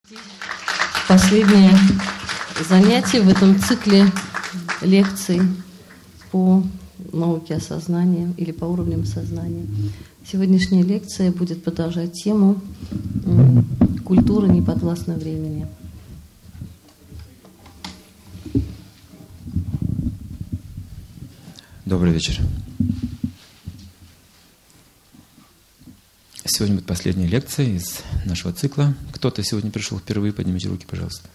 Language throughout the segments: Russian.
Последнее занятие в этом цикле лекций по науке о сознании или по уровням сознания. Сегодняшняя лекция будет продолжать тему «Культура не подвластна времени». Добрый вечер. Сегодня будет последняя лекция из нашего цикла. Кто-то сегодня пришел впервые, поднимите руки, пожалуйста.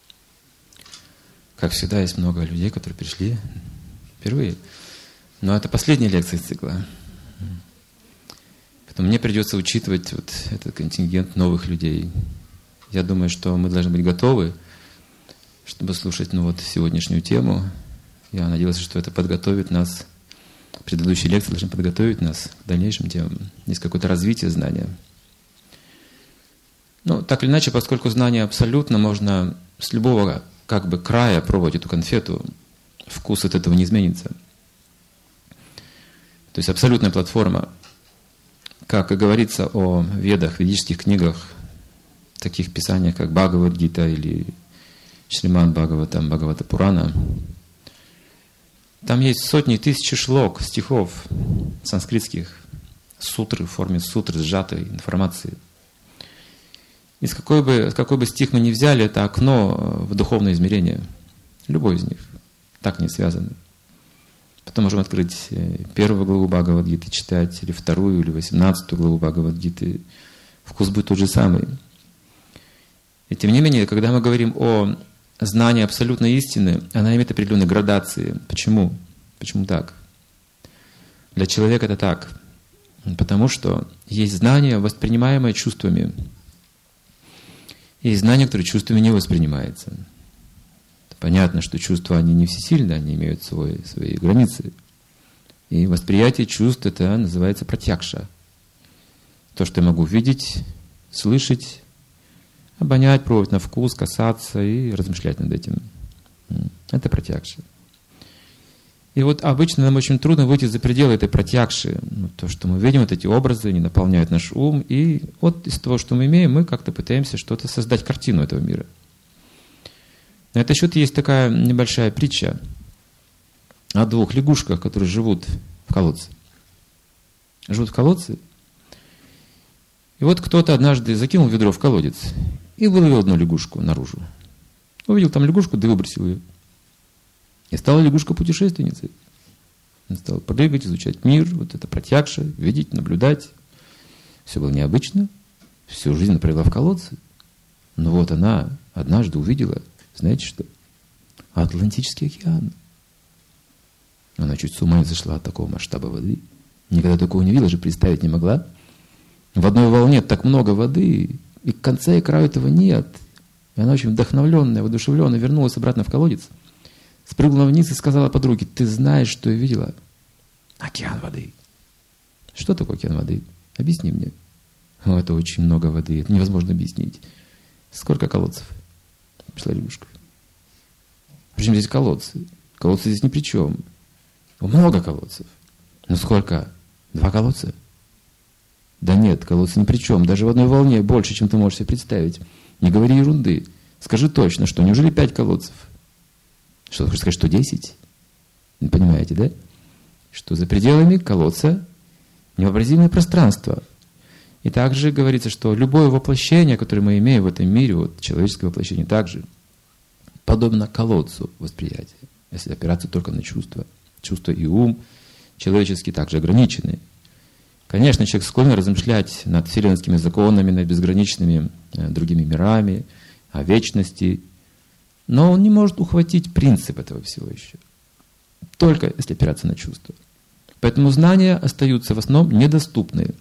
Как всегда, есть много людей, которые пришли впервые. Но это последняя лекция из цикла. Поэтому мне придется учитывать вот этот контингент новых людей. Я думаю, что мы должны быть готовы, чтобы слушать сегодняшнюю тему. Я надеялся, что это подготовит нас. Предыдущие лекции должны подготовить нас к дальнейшим темам. Есть какое-то развитие знания. Так или иначе, поскольку знание абсолютно, можно с любого края пробовать эту конфету, вкус от этого не изменится. То есть абсолютная платформа. Как и говорится о ведах, ведических книгах, таких писаниях, как Бхагавад-гита или Шримад Бхагаватам, Бхагавата Пурана. Там есть сотни, тысячи шлок, стихов санскритских, сутры, в форме сутры, сжатой информации. И с какой бы стих мы ни взяли, это окно в духовное измерение. Любой из них. Так они связаны. Потом можем открыть 1 главу Бхагавад-гиты, читать, или 2, или 18 главу Бхагавад-гиты. Вкус будет тот же самый. И тем не менее, когда мы говорим о знание абсолютной истины, она имеет определенные градации. Почему? Почему так? Для человека это так. Потому что есть знание, воспринимаемое чувствами. Есть знание, которое чувствами не воспринимается. Понятно, что чувства, они не всесильны, они имеют свои границы. И восприятие чувств, это называется пратьякша. То, что я могу видеть, слышать, обонять, пробовать на вкус, касаться и размышлять над этим. Это пратьякша. И обычно нам очень трудно выйти за пределы этой пратьякши. То, что мы видим, эти образы, они наполняют наш ум. И из того, что мы имеем, мы как-то пытаемся что-то создать, картину этого мира. На этот счет есть такая небольшая притча о 2 лягушках, которые живут в колодце. Живут в колодце. И кто-то однажды закинул ведро в колодец и выловил одну лягушку наружу. Увидел там лягушку, да и выбросил ее. И стала лягушка путешественницей. Она стала прыгать, изучать мир, это пратьякша, видеть, наблюдать. Все было необычно. Всю жизнь она провела в колодце. Но она однажды увидела, знаете что? Атлантический океан. Она чуть с ума не сошла от такого масштаба воды. Никогда такого не видела, даже представить не могла. В одной волне так много воды, и конца и края этого нет. И она очень вдохновленная, воодушевленная вернулась обратно в колодец, спрыгнула вниз и сказала подруге: ты знаешь, что я видела? Океан воды. Что такое океан воды? Объясни мне. Это очень много воды, это невозможно объяснить. Сколько колодцев? Пришла лягушка. Причем здесь колодцы? Колодцы здесь ни при чем. Много колодцев. Но сколько? 2 колодца? Да нет, колодцы ни при чем. Даже в одной волне больше, чем ты можешь себе представить. Не говори ерунды. Скажи точно, что неужели 5 колодцев? Что, ты хочешь сказать, что 10? Вы понимаете, да? Что за пределами колодца невообразимое пространство. И также говорится, что любое воплощение, которое мы имеем в этом мире, человеческое воплощение также, подобно колодцу восприятия, если опираться только на чувства. Чувства и ум человеческие также ограничены. Конечно, человек склонен размышлять над вселенскими законами, над безграничными другими мирами, о вечности, но он не может ухватить принцип этого всего еще. Только если опираться на чувства. Поэтому знания остаются в основном недоступные.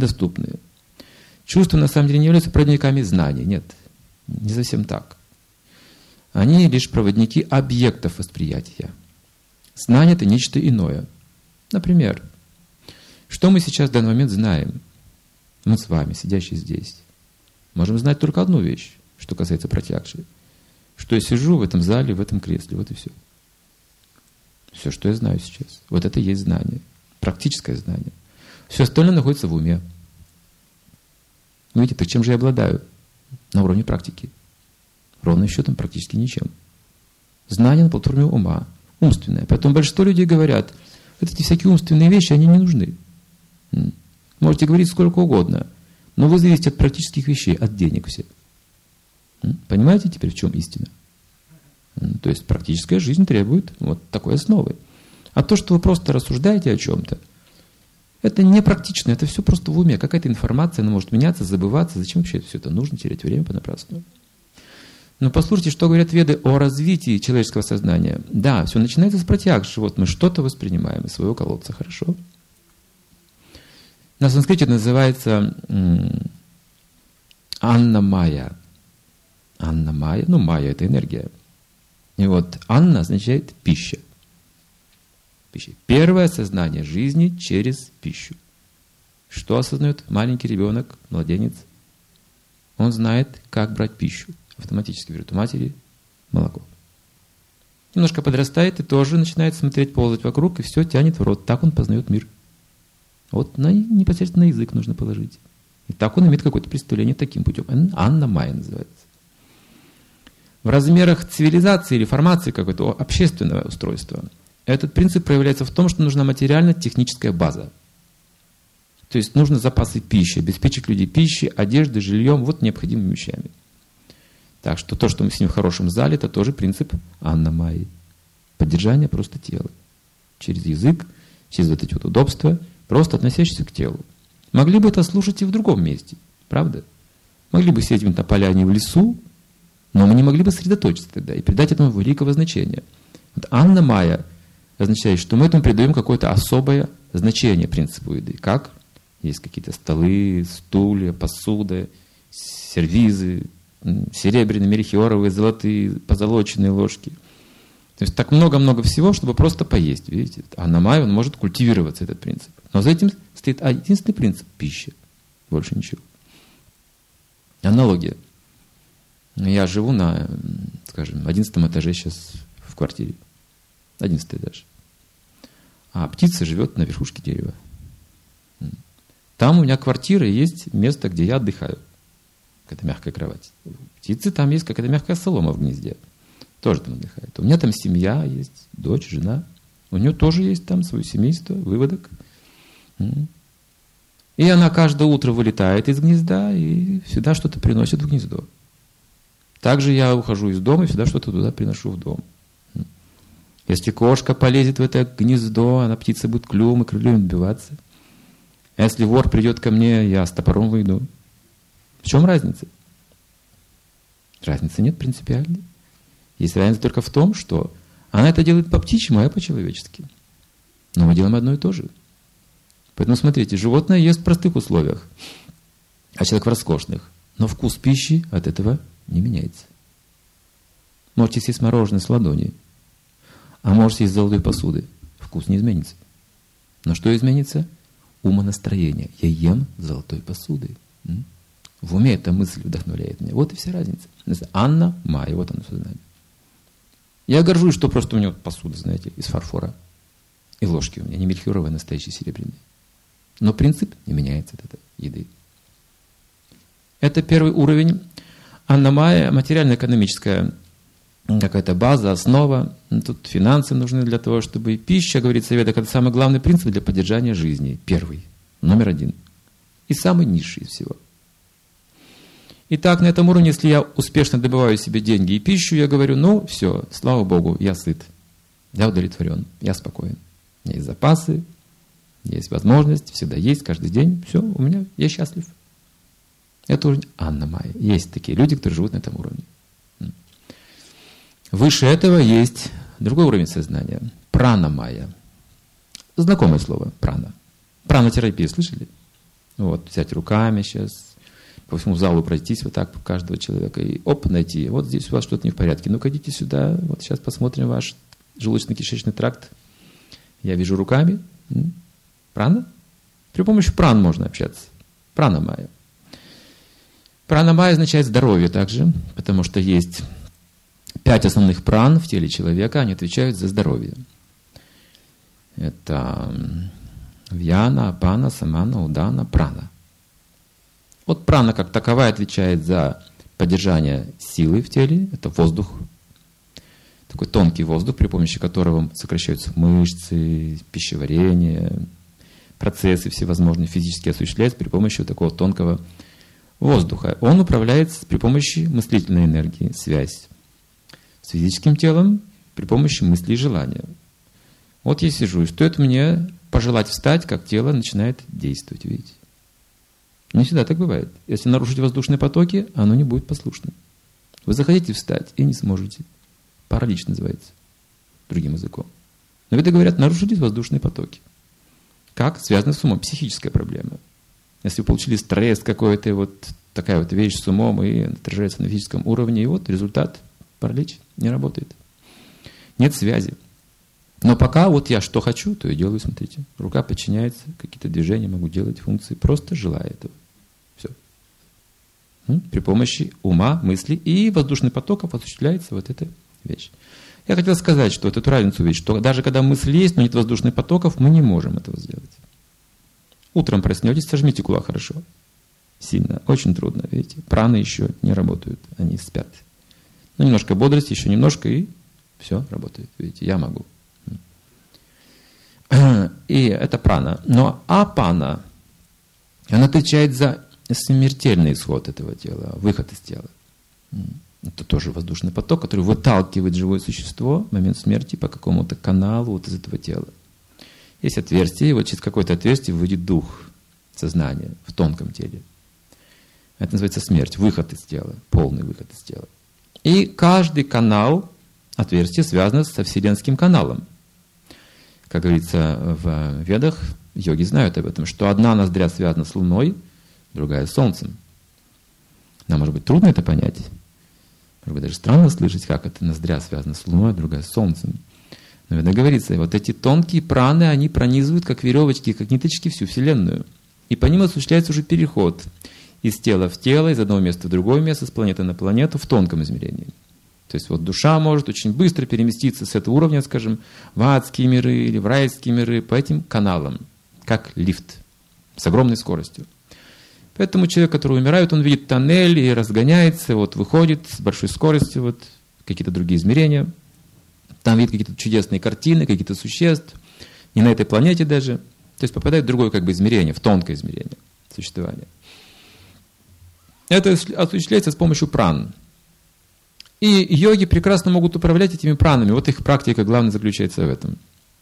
Чувства на самом деле не являются проводниками знаний. Нет, не совсем так. Они лишь проводники объектов восприятия. Знание – это нечто иное. Например, что мы сейчас в данный момент знаем? Мы с вами, сидящие здесь, можем знать только одну вещь, что касается пратьякши. Что я сижу в этом зале, в этом кресле, и все. Все, что я знаю сейчас. Это и есть знание. Практическое знание. Все остальное находится в уме. Видите, так чем же я обладаю? На уровне практики. Ровным счетом практически ничем. Знание на платформе ума, умственное. Поэтому большинство людей говорят, вот эти всякие умственные вещи, они не нужны. Можете говорить сколько угодно, но вы зависите от практических вещей, от денег все. Понимаете теперь, в чем истина? То есть практическая жизнь требует вот такой основы. А то, что вы просто рассуждаете о чем-то, это не практично, это все просто в уме. Какая-то информация, она может меняться, забываться. Зачем вообще все это нужно, терять время понапрасну? Но послушайте, что говорят веды о развитии человеческого сознания. Да, все начинается с пратьякши. Вот мы что-то воспринимаем из своего колодца, хорошо? На санскрите это называется анна-майя. Анна-майя, ну майя это энергия. И вот анна означает пища. Пища. Первое осознание жизни через пищу. Что осознает маленький ребенок, младенец? Он знает, как брать пищу. Автоматически берет у матери молоко. Немножко подрастает и тоже начинает смотреть, ползать вокруг, и все тянет в рот. Так он познает мир. Вот непосредственно на язык нужно положить. И так он имеет какое-то представление таким путем. Анна-майя называется. В размерах цивилизации или формации какого-то общественного устройства этот принцип проявляется в том, что нужна материально-техническая база. То есть нужны запасы пищи, обеспечить людей пищей, одеждой, жильем, вот необходимыми вещами. Так что то, что мы сидим в хорошем зале, это тоже принцип анна-майи. Поддержание просто тела. Через язык, через вот эти вот удобства, просто относящиеся к телу. Могли бы это слушать и в другом месте, правда? Могли бы сидеть на поляне в лесу, но мы не могли бы сосредоточиться тогда и придать этому великого значения. Вот анна-майя означает, что мы этому придаем какое-то особое значение принципу еды. Как? Есть какие-то столы, стулья, посуда, сервизы, серебряные, мельхиоровые, золотые, позолоченные ложки. То есть так много-много всего, чтобы просто поесть. Видите? А на майе он может культивироваться, этот принцип. Но за этим стоит единственный принцип – пища. Больше ничего. Аналогия. Я живу на, скажем, 11 этаже сейчас в квартире. 11 этаж. А птица живет на верхушке дерева. Там у меня квартира, и есть место, где я отдыхаю. Какая-то мягкая кровать. У птицы там есть какая-то мягкая солома в гнезде. Тоже там отдыхает. У меня там семья есть, дочь, жена. У нее тоже есть там свое семейство, выводок. И она каждое утро вылетает из гнезда и всегда что-то приносит в гнездо. Также я ухожу из дома и всегда что-то туда приношу в дом. Если кошка полезет в это гнездо, она птица будет клювом и крыльем отбиваться. А если вор придет ко мне, я с топором выйду. В чем разница? Разницы нет принципиальной. Есть разница только в том, что она это делает по-птичьему, а я по-человечески. Но мы делаем одно и то же. Поэтому смотрите, животное ест в простых условиях, а человек в роскошных. Но вкус пищи от этого не меняется. Можете съесть мороженое с ладони, а можете съесть золотой посуды. Вкус не изменится. Но что изменится? Умонастроение. Я ем золотой посудой. В уме эта мысль вдохновляет меня. Вот и вся разница. Анна-майя, вот она сознание. Я горжусь, что просто у меня посуда, знаете, из фарфора. И ложки у меня не мельхиоровые, а настоящие серебряные. Но принцип не меняется от этой еды. Это первый уровень. Анна-майя, материально-экономическая какая-то база, основа. Тут финансы нужны для того, чтобы пища, говорит Веда, это самый главный принцип для поддержания жизни. Первый, номер один. И самый низший из всего. Итак, на этом уровне, если я успешно добываю себе деньги и пищу, я говорю, ну все, слава Богу, я сыт, я удовлетворен, я спокоен. У меня есть запасы, есть возможность, всегда есть, каждый день, все, у меня, я счастлив. Это уровень анна-майя. Есть такие люди, которые живут на этом уровне. Выше этого есть другой уровень сознания. Прана-майя. Знакомое слово, прана. Пранотерапия, слышали? Вот, взять руками сейчас, по всему залу пройтись вот так по каждого человека и оп, найти. Вот здесь у вас что-то не в порядке. Ну-ка, идите сюда, вот сейчас посмотрим ваш желудочно-кишечный тракт. Я вижу руками. Прана? При помощи пран можно общаться. Прана-майя. Прана-майя означает здоровье также, потому что есть 5 основных пран в теле человека, они отвечают за здоровье. Это вьяна, апана, самана, удана, прана. Вот прана как таковая отвечает за поддержания силы в теле, это воздух, такой тонкий воздух, при помощи которого сокращаются мышцы, пищеварение, процессы всевозможные физически осуществляются при помощи вот такого тонкого воздуха. Он управляется при помощи мыслительной энергии, связь с физическим телом при помощи мысли и желания. Вот я сижу, и стоит мне пожелать встать, как тело начинает действовать, видите? Не всегда так бывает. Если нарушить воздушные потоки, оно не будет послушным. Вы захотите встать и не сможете. Паралич называется, другим языком. Но веды говорят, нарушить воздушные потоки. Как? Связано с умом. Психическая проблема. Если вы получили стресс какой-то, вот такая вот вещь с умом, и отражается на физическом уровне, и вот результат, паралич, не работает. Нет связи. Но пока вот я что хочу, то и делаю, смотрите. Рука подчиняется, какие-то движения могу делать, функции, просто желая этого. Все. При помощи ума, мысли и воздушных потоков осуществляется вот эта вещь. Я хотел сказать, что вот эту разницу видеть, что даже когда мысль есть, но нет воздушных потоков, мы не можем этого сделать. Утром проснетесь, сожмите кулак хорошо. Сильно. Очень трудно, видите. Праны еще не работают, они спят. Ну, немножко бодрости, еще немножко, и все работает. Видите, я могу. И это прана. Но апана, она отвечает за смертельный исход этого тела, выход из тела. Это тоже воздушный поток, который выталкивает живое существо в момент смерти по какому-то каналу вот из этого тела. Есть отверстие, и вот через какое-то отверстие выйдет дух, сознание в тонком теле. Это называется смерть, выход из тела, полный выход из тела. И каждый канал, отверстие, связано со вселенским каналом. Как говорится в Ведах, йоги знают об этом, что одна ноздря связана с Луной, другая с Солнцем. Нам, может быть, трудно это понять. Может быть, даже странно слышать, как эта ноздря связана с Луной, другая с Солнцем. Но это говорится, вот эти тонкие праны, они пронизывают, как веревочки, как ниточки, всю Вселенную. И по ним осуществляется уже переход из тела в тело, из одного места в другое место, с планеты на планету в тонком измерении. То есть вот душа может очень быстро переместиться с этого уровня, скажем, в адские миры или в райские миры по этим каналам, как лифт, с огромной скоростью. Поэтому человек, который умирает, он видит тоннель и разгоняется, вот выходит с большой скоростью, вот какие-то другие измерения. Там видит какие-то чудесные картины, какие-то существ, не на этой планете даже. То есть попадает в другое как бы измерение, в тонкое измерение существования. Это осуществляется с помощью пран. И йоги прекрасно могут управлять этими пранами. Вот их практика главное заключается в этом.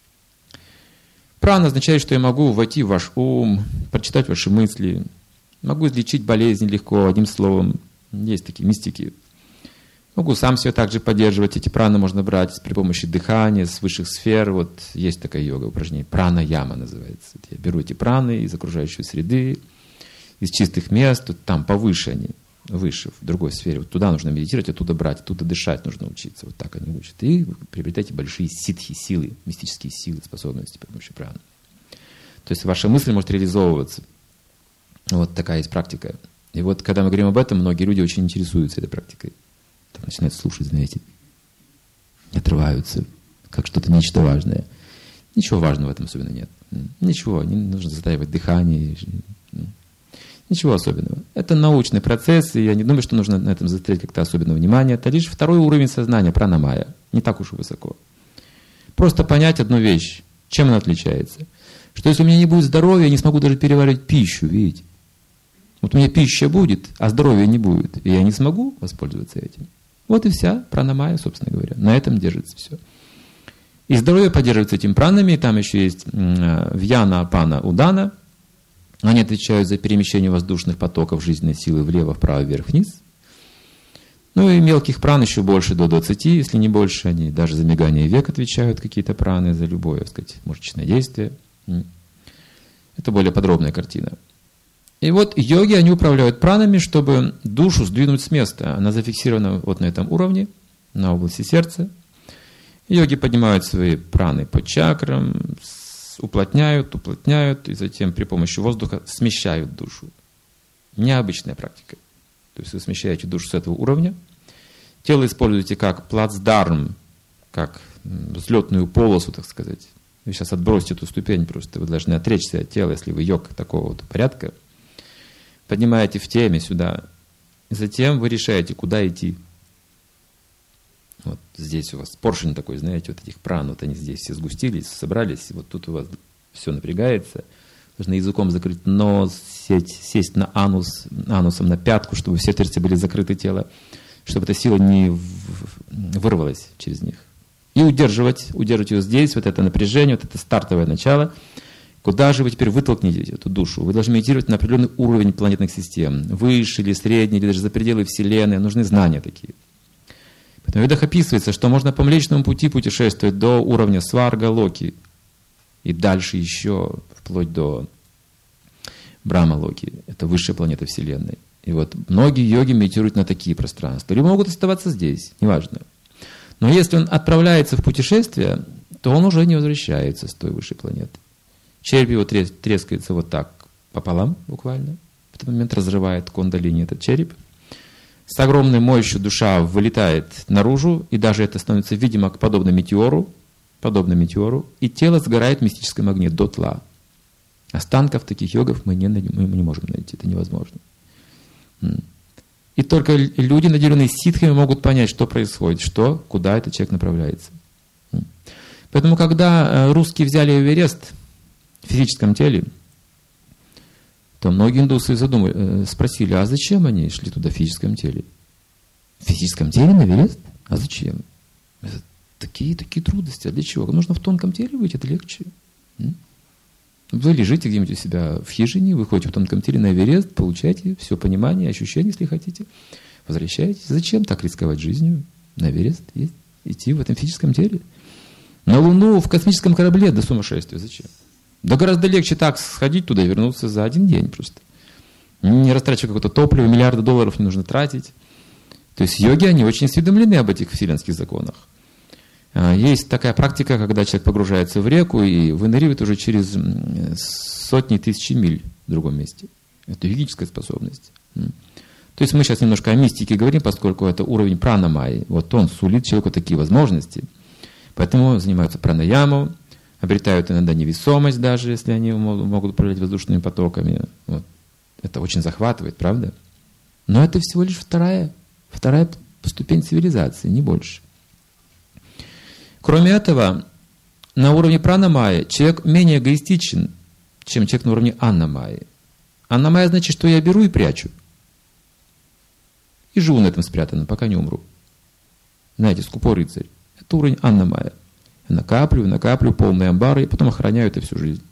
Прана означает, что я могу войти в ваш ум, прочитать ваши мысли, могу излечить болезнь легко, одним словом. Есть такие мистики. Могу сам себя также поддерживать. Эти праны можно брать при помощи дыхания, с высших сфер. Вот есть такая йога упражнение. Прана-яма называется. Я беру эти праны из окружающей среды, из чистых мест. Там повыше они, выше, в другой сфере. Вот туда нужно медитировать, оттуда брать, оттуда дышать нужно учиться. Вот так они учат. И вы приобретаете большие ситхи, силы, мистические силы, способности при помощи праны. То есть ваша мысль может реализовываться. Вот такая есть практика. И вот когда мы говорим об этом, многие люди очень интересуются этой практикой. Там начинают слушать, знаете, отрываются, как что-то нечто важное. Ничего важного в этом особенно нет. Ничего, не нужно затаивать дыхание. Ничего особенного. Это научный процесс, и я не думаю, что нужно на этом заострять как-то особенное внимание. Это лишь второй уровень сознания, пранамая. Не так уж и высоко. Просто понять одну вещь. Чем она отличается? Что если у меня не будет здоровья, я не смогу даже переваривать пищу, видите? Вот у меня пища будет, а здоровья не будет. И я не смогу воспользоваться этим. Вот и вся пранамая, собственно говоря. На этом держится все. И здоровье поддерживается этими пранами. И там еще есть вьяна, апана, удана. Они отвечают за перемещение воздушных потоков жизненной силы влево, вправо, вверх, вниз. Ну и мелких пран еще больше, до 20, если не больше. Они даже за мигание век отвечают, какие-то праны, за любое, так сказать, мышечное действие. Это более подробная картина. И вот йоги, они управляют пранами, чтобы душу сдвинуть с места. Она зафиксирована вот на этом уровне, на области сердца. Йоги поднимают свои праны по чакрам, уплотняют, и затем при помощи воздуха смещают душу. Необычная практика. То есть вы смещаете душу с этого уровня. Тело используете как плацдарм, как взлетную полосу, так сказать. Вы сейчас отбросите эту ступень, просто вы должны отречься от тела, если вы йог такого вот порядка. Поднимаете в теме сюда И затем вы решаете, куда идти. Вот здесь у вас поршень такой, знаете, вот этих пран, вот они здесь все сгустились, собрались, вот тут у вас все напрягается. Должны языком закрыть нос, сесть на анусом на пятку, чтобы все терции были закрыты тело, чтобы эта сила не вырвалась через них. И удерживать ее здесь, вот это напряжение, вот это стартовое начало. Куда же вы теперь вытолкнете эту душу? Вы должны медитировать на определенный уровень планетных систем. Выше или средний, или даже за пределы Вселенной. Нужны знания такие. Поэтому в ведах описывается, что можно по Млечному пути путешествовать до уровня Сварга, Локи. И дальше еще, вплоть до Брахма Локи. Это высшая планета Вселенной. И вот многие йоги медитируют на такие пространства. Либо могут оставаться здесь, неважно. Но если он отправляется в путешествие, то он уже не возвращается с той высшей планеты. Череп его трескается вот так пополам буквально. В этот момент разрывает кундалини этот череп. С огромной мощью душа вылетает наружу, и даже это становится видимо подобно метеору, и тело сгорает в мистическом огне дотла. Останков таких йогов мы не можем найти, это невозможно. И только люди, наделенные ситхами, могут понять, что происходит, куда этот человек направляется. Поэтому, когда русские взяли Эверест в физическом теле, то многие индусы спросили, а зачем они шли туда в физическом теле? В физическом теле на Эверест? А зачем? Это такие трудности. А для чего? Нужно в тонком теле быть, это легче. Вы лежите где-нибудь у себя в хижине, вы ходите в тонком теле на Эверест, получаете все понимание, ощущения, если хотите, возвращаетесь. Зачем так рисковать жизнью? На Эверест идти в этом физическом теле. На Луну в космическом корабле до сумасшествия. Зачем? Да гораздо легче так сходить туда и вернуться за один день просто. Не растрачивая какое-то топливо, миллиарды долларов не нужно тратить. То есть йоги, они очень осведомлены об этих вселенских законах. Есть такая практика, когда человек погружается в реку и выныривает уже через сотни тысяч миль в другом месте. Это йогическая способность. То есть мы сейчас немножко о мистике говорим, поскольку это уровень пранамайи. Вот он сулит человеку такие возможности. Поэтому занимаются пранаямой, обретают иногда невесомость, даже если они могут управлять воздушными потоками. Вот. Это очень захватывает, правда? Но это всего лишь вторая ступень цивилизации, не больше. Кроме этого, на уровне пранамайи человек менее эгоистичен, чем человек на уровне аннамайи. Аннамайя значит, что я беру и прячу. И живу на этом спрятанном, пока не умру. Знаете, скупой рыцарь. Это уровень аннамайя. Я накапливаю полные амбары, и потом охраняю это всю жизнь.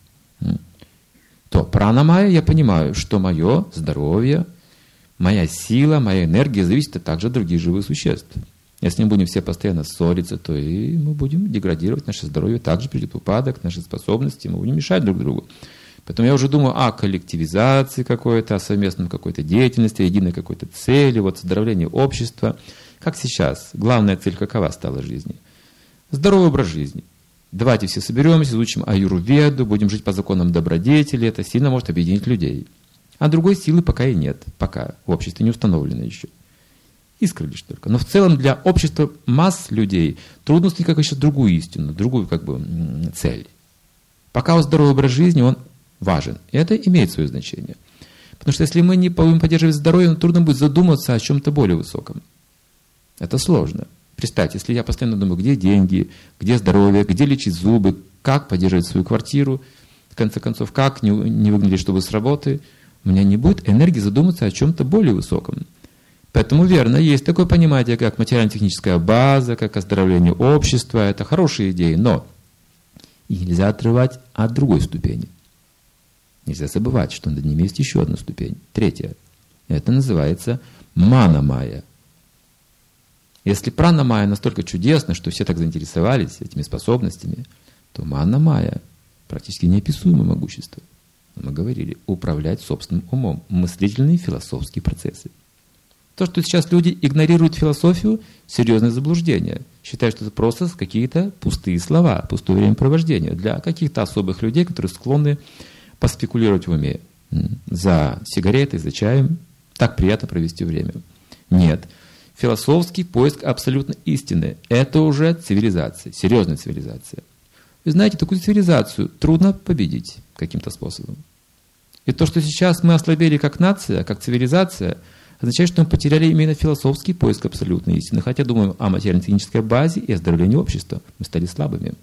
То пранамайя я понимаю, что мое здоровье, моя сила, моя энергия зависит также от других живых существ. Если мы будем все постоянно ссориться, то и мы будем деградировать, наше здоровье также придет в упадок, наши способности, мы будем мешать друг другу. Поэтому я уже думаю о коллективизации какой-то, о совместном какой-то деятельности, о единой какой-то цели, вот оздоровлении общества. Как сейчас? Главная цель какова стала в жизни? Здоровый образ жизни. Давайте все соберемся, изучим аюрведу, будем жить по законам добродетели, это сильно может объединить людей. А другой силы пока и нет, пока в обществе не установлено еще. Искры лишь только. Но в целом для общества масс людей трудно установить как еще другую истину, другую цель. Пока здоровый образ жизни, он важен. И это имеет свое значение. Потому что если мы не будем поддерживать здоровье, то трудно будет задуматься о чем-то более высоком. Это сложно. Представьте, если я постоянно думаю, где деньги, где здоровье, где лечить зубы, как поддерживать свою квартиру, в конце концов, как не выгнали, чтобы с работы, у меня не будет энергии задуматься о чем-то более высоком. Поэтому верно, есть такое понятие, как материально-техническая база, как оздоровление общества. Это хорошие идеи, но их нельзя отрывать от другой ступени. Нельзя забывать, что над ними есть еще одна ступень, третья. Это называется манамайя. Если пранамайя настолько чудесна, что все так заинтересовались этими способностями, то манамайя практически неописуемое могущество. Мы говорили, управлять собственным умом, мыслительные философские процессы. То, что сейчас люди игнорируют философию, серьезное заблуждение. Считают, что это просто какие-то пустые слова, пустое времяпровождение для каких-то особых людей, которые склонны поспекулировать в уме. За сигаретой, за чаем. Так приятно провести время. Нет. Философский поиск абсолютно истины – это уже цивилизация, серьезная цивилизация. Вы знаете, такую цивилизацию трудно победить каким-то способом. И то, что сейчас мы ослабели как нация, как цивилизация, означает, что мы потеряли именно философский поиск абсолютной истины, хотя думаем о материально-технической базе и оздоровлении общества. Мы стали слабыми.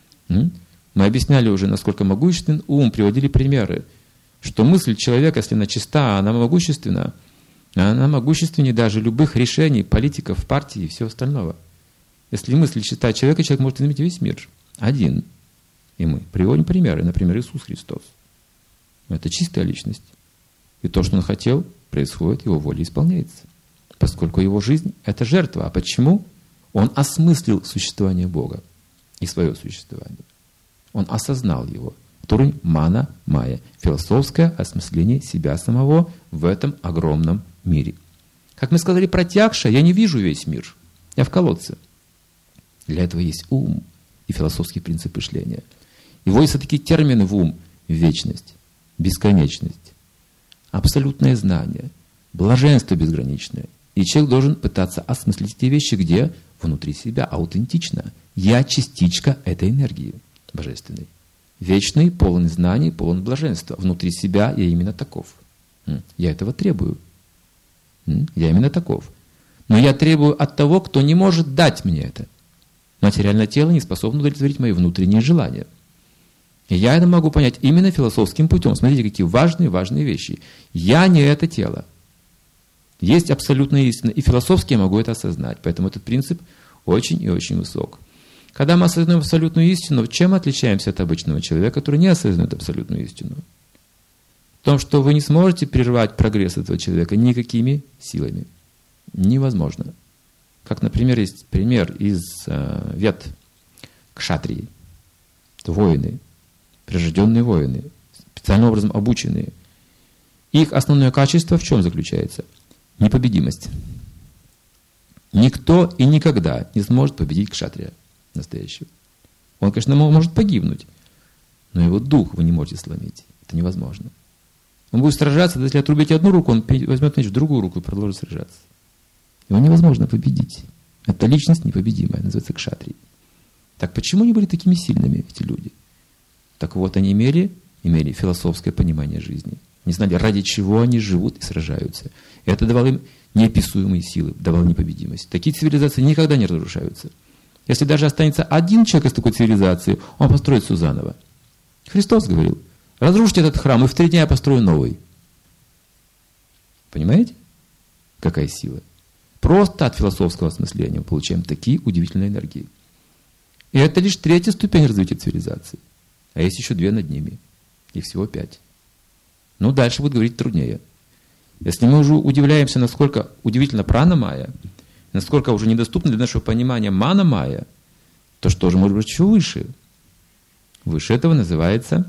Мы объясняли уже, насколько могуществен ум, приводили примеры, что мысль человека, если она чиста, она могущественна, она могущественнее даже любых решений политиков, партий и всего остального. Если мысль чиста человека, человек может изменить весь мир. Один. И мы приводим примеры. Например, Иисус Христос. Это чистая личность. И то, что Он хотел, происходит, Его воля исполняется. Поскольку Его жизнь – это жертва. А почему? Он осмыслил существование Бога и свое существование. Он осознал его. Второй – мана майя. Философское осмысление себя самого в этом огромном мире. Как мы сказали про тягша, я не вижу весь мир. Я в колодце. Для этого есть ум и философские принципы мышления. И вводятся такие термины в ум: вечность, бесконечность, абсолютное знание, блаженство безграничное. И человек должен пытаться осмыслить эти вещи, где? Внутри себя, аутентично. Я частичка этой энергии божественной. Вечный, полон знаний, полон блаженства. Внутри себя я именно таков. Я этого требую. Я именно таков. Но я требую от того, кто не может дать мне это. Материальное тело не способно удовлетворить мои внутренние желания. И я это могу понять именно философским путем. Смотрите, какие важные вещи. Я не это тело. Есть абсолютная истина. И философски я могу это осознать. Поэтому этот принцип очень и очень высок. Когда мы осознаем абсолютную истину, чем отличаемся от обычного человека, который не осознает абсолютную истину? В том, что вы не сможете прервать прогресс этого человека никакими силами. Невозможно. Как, например, есть пример из Вед. Кшатрии. Это воины. Прирожденные воины. Специальным образом обученные. Их основное качество в чем заключается? Непобедимость. Никто и никогда не сможет победить кшатрия настоящего. Он, конечно, может погибнуть, но его дух вы не можете сломить. Это невозможно. Он будет сражаться, если отрубите одну руку, он возьмет меч в другую руку и продолжит сражаться. Его невозможно победить. Это личность непобедимая, называется кшатрий. Так почему они были такими сильными, эти люди? Так вот, они имели философское понимание жизни. Не знали, ради чего они живут и сражаются. И это давало им неописуемые силы, давало непобедимость. Такие цивилизации никогда не разрушаются. Если даже останется один человек из такой цивилизации, он построит все заново. Христос говорил: разрушьте этот храм, и в 3 дня я построю новый. Понимаете? Какая сила? Просто от философского осмысления мы получаем такие удивительные энергии. И это лишь 3-я ступень развития цивилизации. А есть еще 2 над ними. Их всего 5. Но дальше будет говорить труднее. Если мы уже удивляемся, насколько удивительно прана-майя, насколько уже недоступно для нашего понимания мана-майя, то что же может быть еще выше? Выше этого называется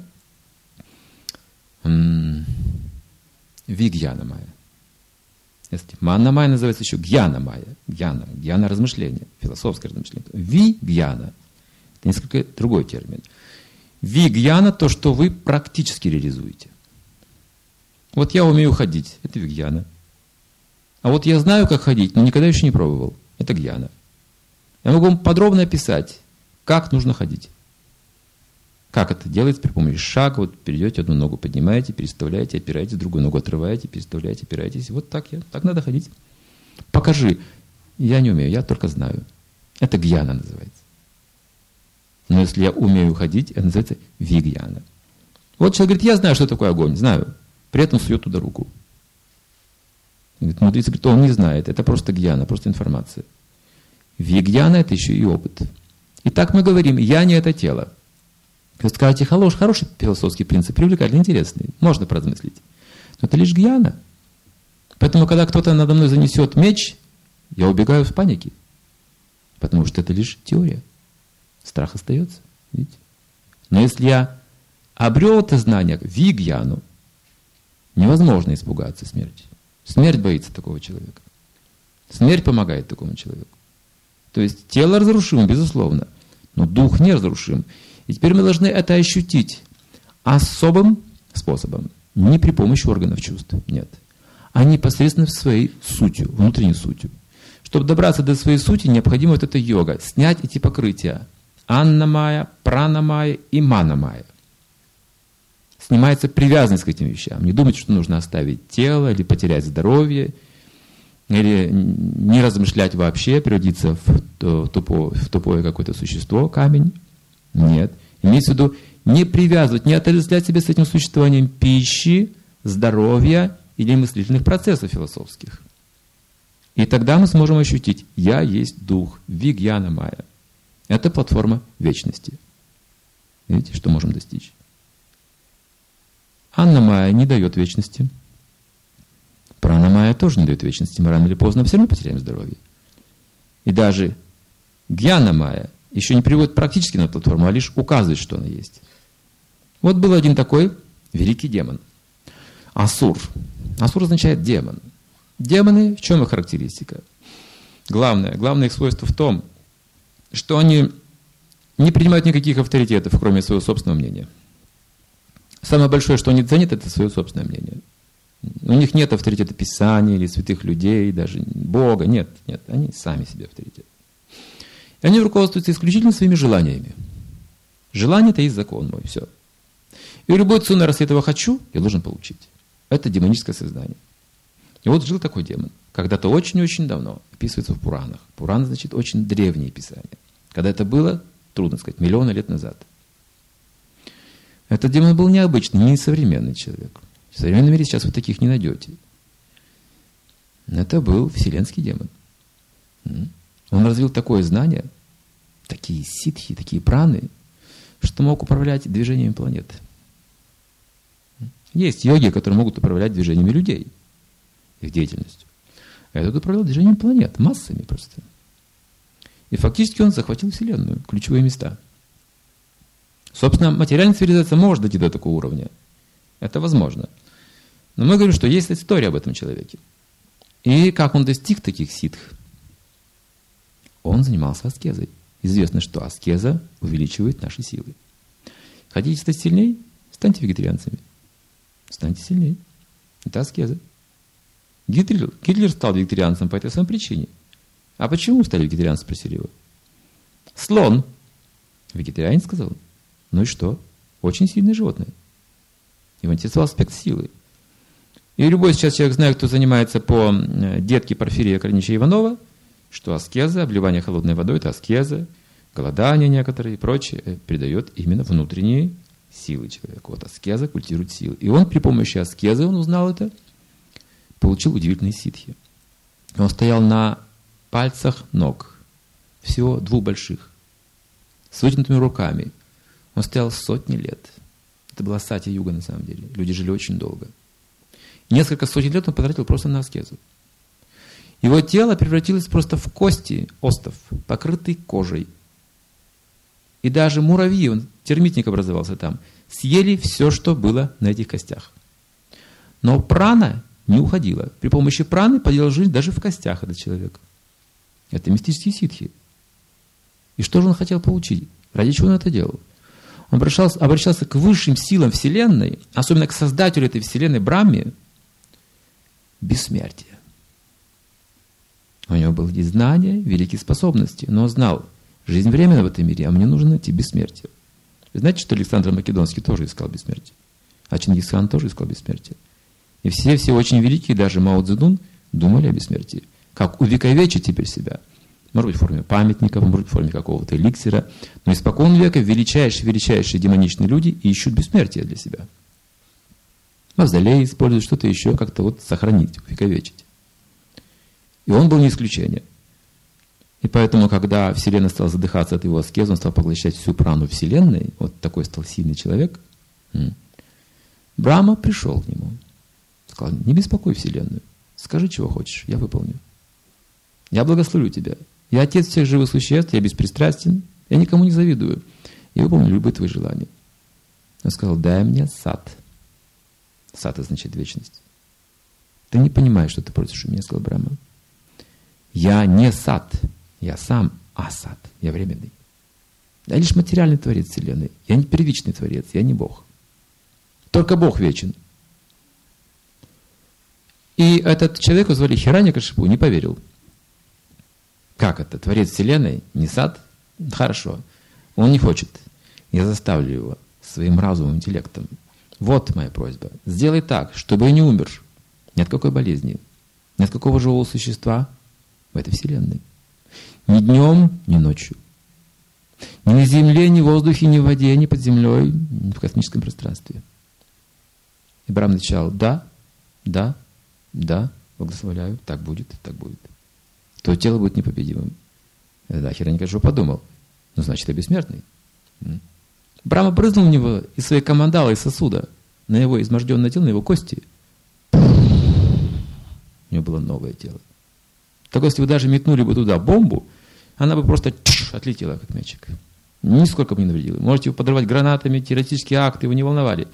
вигьяна-майя. Манна-майя называется еще гьяна-майя. Гьяна размышления, философское размышление. Вигьяна. Это несколько другой термин. Вигьяна – то, что вы практически реализуете. Вот я умею ходить, это вигьяна. А вот я знаю, как ходить, но никогда еще не пробовал. Это гьяна. Я могу вам подробно описать, как нужно ходить. Как это делается при помощи шага. Вот перейдете, одну ногу поднимаете, переставляете, опираетесь, другую ногу отрываете, переставляете, опираетесь. Вот так надо ходить. Покажи. Я не умею, я только знаю. Это гьяна называется. Но если я умею ходить, это называется вигьяна. Вот человек говорит: я знаю, что такое огонь, знаю. При этом сует туда руку. Мудрецы говорят: он не знает, это просто гьяна, просто информация. Вигьяна – это еще и опыт. Итак, мы говорим: я не это тело. Вы скажете: хороший философский принцип, привлекательный, интересный, можно поразмыслить. Но это лишь гьяна. Поэтому, когда кто-то надо мной занесет меч, я убегаю в панике. Потому что это лишь теория. Страх остается. Видите? Но если я обрел это знание, вигьяну, невозможно испугаться смерти. Смерть боится такого человека. Смерть помогает такому человеку. То есть тело разрушимо, безусловно, но дух неразрушим. И теперь мы должны это ощутить особым способом. Не при помощи органов чувств, нет. А непосредственно своей сутью, внутренней сутью. Чтобы добраться до своей сути, необходимо вот эта йога. Снять эти покрытия. Анна-майя, прана-майя и мана-майя. Снимается привязанность к этим вещам. Не думайте, что нужно оставить тело или потерять здоровье, или не размышлять вообще, превратиться в тупое какое-то существо, камень. Нет. Имеется в виду не привязывать, не отождествлять себя с этим существованием пищи, здоровья или мыслительных процессов философских. И тогда мы сможем ощутить «Я есть Дух», «Вигьяна Майя». Это платформа вечности. Видите, что можем достичь? Анна Майя не дает вечности. Прана Майя тоже не дает вечности. Мы рано или поздно все равно потеряем здоровье. И даже Гьяна Майя еще не приводит практически на платформу, а лишь указывает, что она есть. Вот был один такой великий демон. Асур. Асур означает демон. Демоны, в чем их характеристика? Главное их свойство в том, что они не принимают никаких авторитетов, кроме своего собственного мнения. Самое большое, что они ценят, это свое собственное мнение. У них нет авторитета Писания или святых людей, даже Бога. Нет. Они сами себе авторитет. И они руководствуются исключительно своими желаниями. Желание – это есть закон мой, все. И любой ценой, раз я этого хочу, я должен получить. Это демоническое сознание. И вот жил такой демон. Когда-то очень-очень давно, описывается в Пуранах. Пуран значит очень древние писания. Когда это было, трудно сказать, миллионы лет назад. Этот демон был необычный, не современный человек. В современном мире сейчас вы таких не найдете. Это был вселенский демон. Он развил такое знание, такие ситхи, такие праны, что мог управлять движениями планеты. Есть йоги, которые могут управлять движениями людей, их деятельностью. А этот управлял движением планет, массами просто. И фактически он захватил Вселенную, ключевые места. Собственно, материальная цивилизация может дойти до такого уровня. Это возможно. Но мы говорим, что есть история об этом человеке. И как он достиг таких ситх? Он занимался аскезой. Известно, что аскеза увеличивает наши силы. Хотите стать сильнее? Станьте вегетарианцами. Станьте сильнее. Это аскеза. Гитлер стал вегетарианцем по этой самой причине. А почему стали вегетарианцы, спросили его? Слон. Вегетарианец сказал. Ну и что? Очень сильное животное. Его интересовал аспект силы. И любой сейчас человек знает, кто занимается по детке Порфирия Корнича Иванова, что аскеза, обливание холодной водой, это аскеза, голодание некоторые и прочее, придает именно внутренние силы человеку. Вот аскеза культивирует силы. И он при помощи аскезы, он узнал это, получил удивительные ситхи. Он стоял на пальцах ног, всего 2 больших, с вытянутыми руками. Он стоял сотни лет. Это была сати-юга на самом деле. Люди жили очень долго. Несколько сотен лет он потратил просто на аскезу. Его тело превратилось просто в кости, остов, покрытый кожей. И даже муравьи, термитник образовался там, съели все, что было на этих костях. Но прана не уходила. При помощи праны поделал жизнь даже в костях этот человек. Это мистические ситхи. И что же он хотел получить? Ради чего он это делал? Он обращался к высшим силам Вселенной, особенно к создателю этой Вселенной Брахме, бессмертие. У него было и знания, великие способности, но он знал, жизнь временна в этом мире, а мне нужно найти бессмертие. Вы знаете, что Александр Македонский тоже искал бессмертие? А Чингисхан тоже искал бессмертие. И все очень великие, даже Мао Цзэдун, думали о бессмертии. Как увековечить теперь себя. Может быть, в форме памятника, может быть, в форме какого-то эликсира. Но испокон века величайшие демоничные люди ищут бессмертие для себя. Мавзолей используют, что-то еще, как-то вот сохранить, увековечить. И он был не исключение. И поэтому, когда Вселенная стала задыхаться от его аскезы, он стал поглощать всю прану Вселенной, вот такой стал сильный человек, Брахма пришел к нему. Сказал: не беспокой Вселенную, скажи, чего хочешь, я выполню. Я благословлю тебя. Я отец всех живых существ, я беспристрастен, я никому не завидую. Я выполню любые твои желания. Он сказал: дай мне сад. Сад означает вечность. Ты не понимаешь, что ты просишь у меня, сказал Брахма. Я не сад, я сам асад, я временный. Я лишь материальный творец Вселенной. Я не первичный творец, я не Бог. Только Бог вечен. И этот человек, его звали Хираньякашипу, не поверил. Как это? Творец Вселенной, не сад? Хорошо. Он не хочет. Я заставлю его своим разумом, интеллектом. Вот моя просьба. Сделай так, чтобы я не умер. Ни от какой болезни. Нет какого живого существа в этой Вселенной. Ни днем, ни ночью. Ни на Земле, ни в воздухе, ни в воде, ни под землей, ни в космическом пространстве. И Брахма отвечал: да, да, да, благословляю, так будет, так будет. То тело будет непобедимым. И тогда Хираньякашипу подумал: ну, значит, я бессмертный. Брахма брызнул в него из своей камандалы, из сосуда, на его изможденное тело, на его кости. У него было новое тело. Так если вы даже метнули бы туда бомбу, она бы просто отлетела, как мячик. Нисколько бы не навредила. Можете его подрывать гранатами, террористические акты, его не волновали.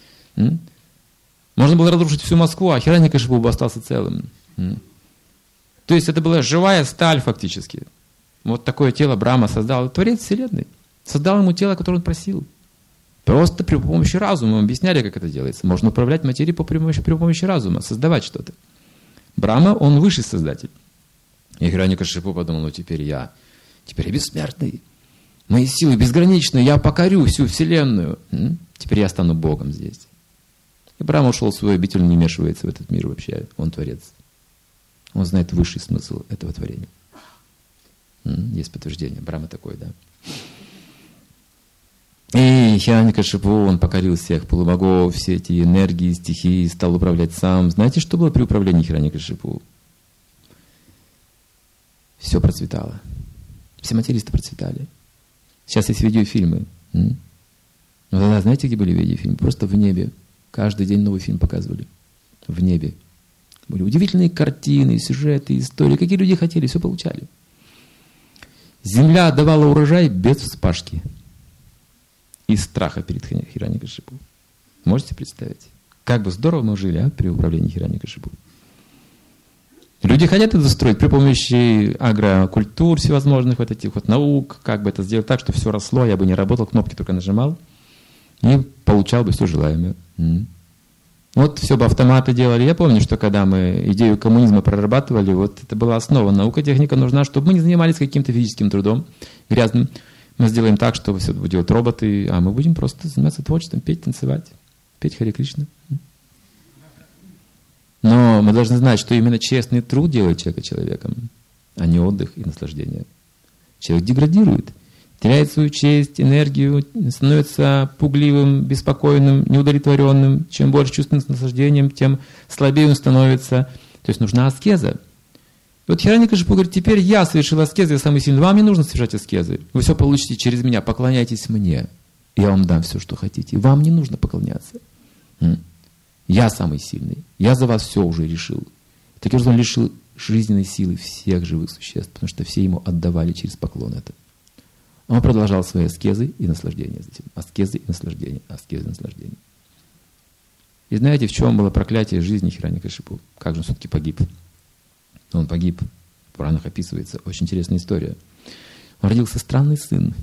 Можно было разрушить всю Москву, а Хираньякашипу бы остался целым. То есть это была живая сталь фактически. Вот такое тело Брахма создал. Творец Вселенной. Создал ему тело, которое он просил. Просто при помощи разума. Мы объясняли, как это делается. Можно управлять материей при помощи разума, создавать что-то. Брахма, он высший создатель. И Хираньякашипу подумал: ну теперь я бессмертный. Мои силы безграничны, я покорю всю Вселенную. Теперь я стану Богом здесь. И Брахма ушел в свой обитель, не вмешивается в этот мир вообще. Он творец. Он знает высший смысл этого творения. Есть подтверждение. Брахма такой, да. И Хираньякашипу, он покорил всех полубогов, все эти энергии, стихии, стал управлять сам. Знаете, что было при управлении Хираньякашипу? Все процветало. Все материисты процветали. Сейчас есть видеофильмы. Но тогда знаете, где были видеофильмы? Просто в небе. Каждый день новый фильм показывали. В небе. Были удивительные картины, сюжеты, истории. Какие люди хотели, все получали. Земля давала урожай без вспашки. Из страха перед Хираньякашипу. Можете представить? Как бы здорово мы жили, при управлении Хираньякашипу. Люди хотят это строить при помощи агрокультур всевозможных, вот этих вот наук, как бы это сделать так, чтобы все росло, я бы не работал, кнопки только нажимал, и получал бы все желаемое. Вот все бы автоматы делали. Я помню, что когда мы идею коммунизма прорабатывали, вот это была основа. Наука, техника нужна, чтобы мы не занимались каким-то физическим трудом грязным. Мы сделаем так, чтобы все это будут делать роботы, а мы будем просто заниматься творчеством, петь, танцевать, петь Харе Кришна. Но мы должны знать, что именно честный труд делает человека человеком, а не отдых и наслаждение. Человек деградирует, теряет свою честь, энергию, становится пугливым, беспокойным, неудовлетворенным. Чем больше чувственным наслаждением, тем слабее он становится. То есть нужна аскеза. И вот Хираньякашипу говорит: теперь я совершил аскезы, я самый сильный. Вам не нужно совершать аскезы. Вы все получите через меня, поклоняйтесь мне. Я вам дам все, что хотите. Вам не нужно поклоняться. Я самый сильный. Я за вас все уже решил. Таким образом, он лишил жизненной силы всех живых существ, потому что все ему отдавали через поклон это. Он продолжал свои аскезы и наслаждения затем. Аскезы и наслаждения. Аскезы и наслаждения. И знаете, в чем было проклятие жизни Хираньякашипу? Как же он все-таки погиб? Он погиб. В Пуранах описывается. Очень интересная история. Он родился странный сын.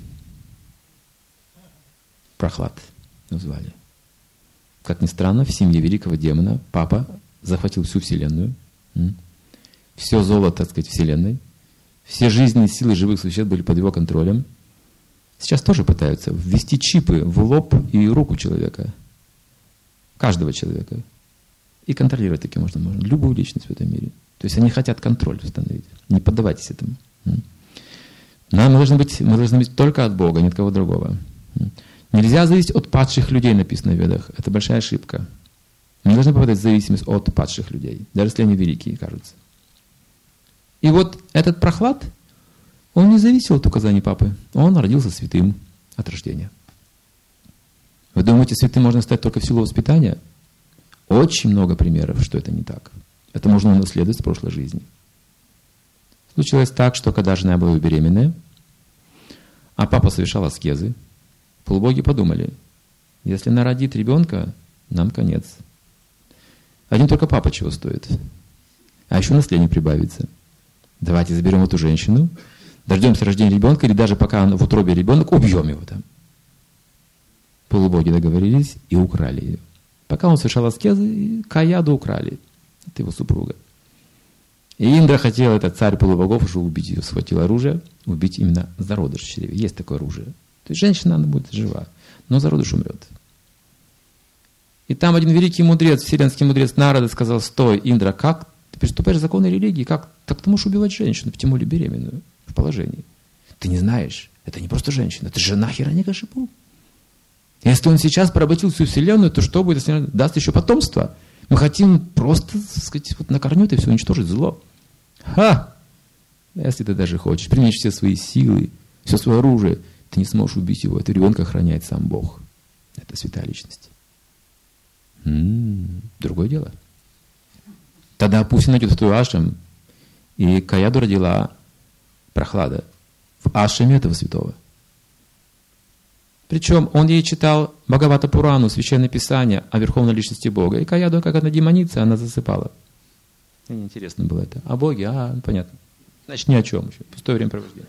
Прохлад его звали. Как ни странно, в семье великого демона папа захватил всю Вселенную. Все золото, так сказать, Вселенной. Все жизненные силы живых существ были под его контролем. Сейчас тоже пытаются ввести чипы в лоб и руку человека. Каждого человека. И контролировать таким можно любую личность в этом мире. То есть они хотят контроль установить. Не поддавайтесь этому. Мы должны быть только от Бога, ни от кого другого. Нельзя зависеть от падших людей, написано в Ведах. Это большая ошибка. Мы не должны попадать в зависимость от падших людей, даже если они великие, кажутся. И вот этот Прохлад, он не зависел от указаний папы. Он родился святым от рождения. Вы думаете, святым можно стать только в силу воспитания? Очень много примеров, что это не так. Это можно унаследовать с прошлой жизни. Случилось так, что когда жена была беременная, а папа совершал аскезы, полубоги подумали: если она родит ребенка, нам конец. Один только папа чего стоит. А еще наследие прибавится. Давайте заберем эту женщину, дождемся рождения ребенка, или даже пока в утробе ребенок, убьем его там. Полубоги договорились и украли ее. Пока он совершал аскезы, Каяду украли. Это его супруга. И Индра хотел, этот царь полубогов, уже убить ее, схватил оружие, убить именно зародыш в чреве. Есть такое оружие. То есть женщина, она будет жива, но зародыш умрет. И там один великий мудрец, вселенский мудрец Нарада сказал: стой, Индра, как приступаешь к закону религии, как ты можешь убивать женщину, тем более беременную, в положении? Ты не знаешь, это не просто женщина, это жена Хираньякашипу. Если он сейчас поработил всю вселенную, то что будет, если он даст еще потомство? Мы хотим просто, так сказать, вот на корню это все уничтожить зло. Ха! Если ты даже хочешь, применишь все свои силы, все свое оружие, ты не сможешь убить его. Это ребенка охраняет сам Бог. Это святая личность. Другое дело. Тогда пусть он найдет в твой ашрам. И Каяду родила Прохлада в ашраме этого святого. Причем он ей читал Бхагавата Пурану, Священное Писание о Верховной Личности Бога. И Каяду, как она демоница, она засыпала. Мне интересно было это. О Боге? Понятно. Значит, ни о чем еще. Пустое времяпровождение.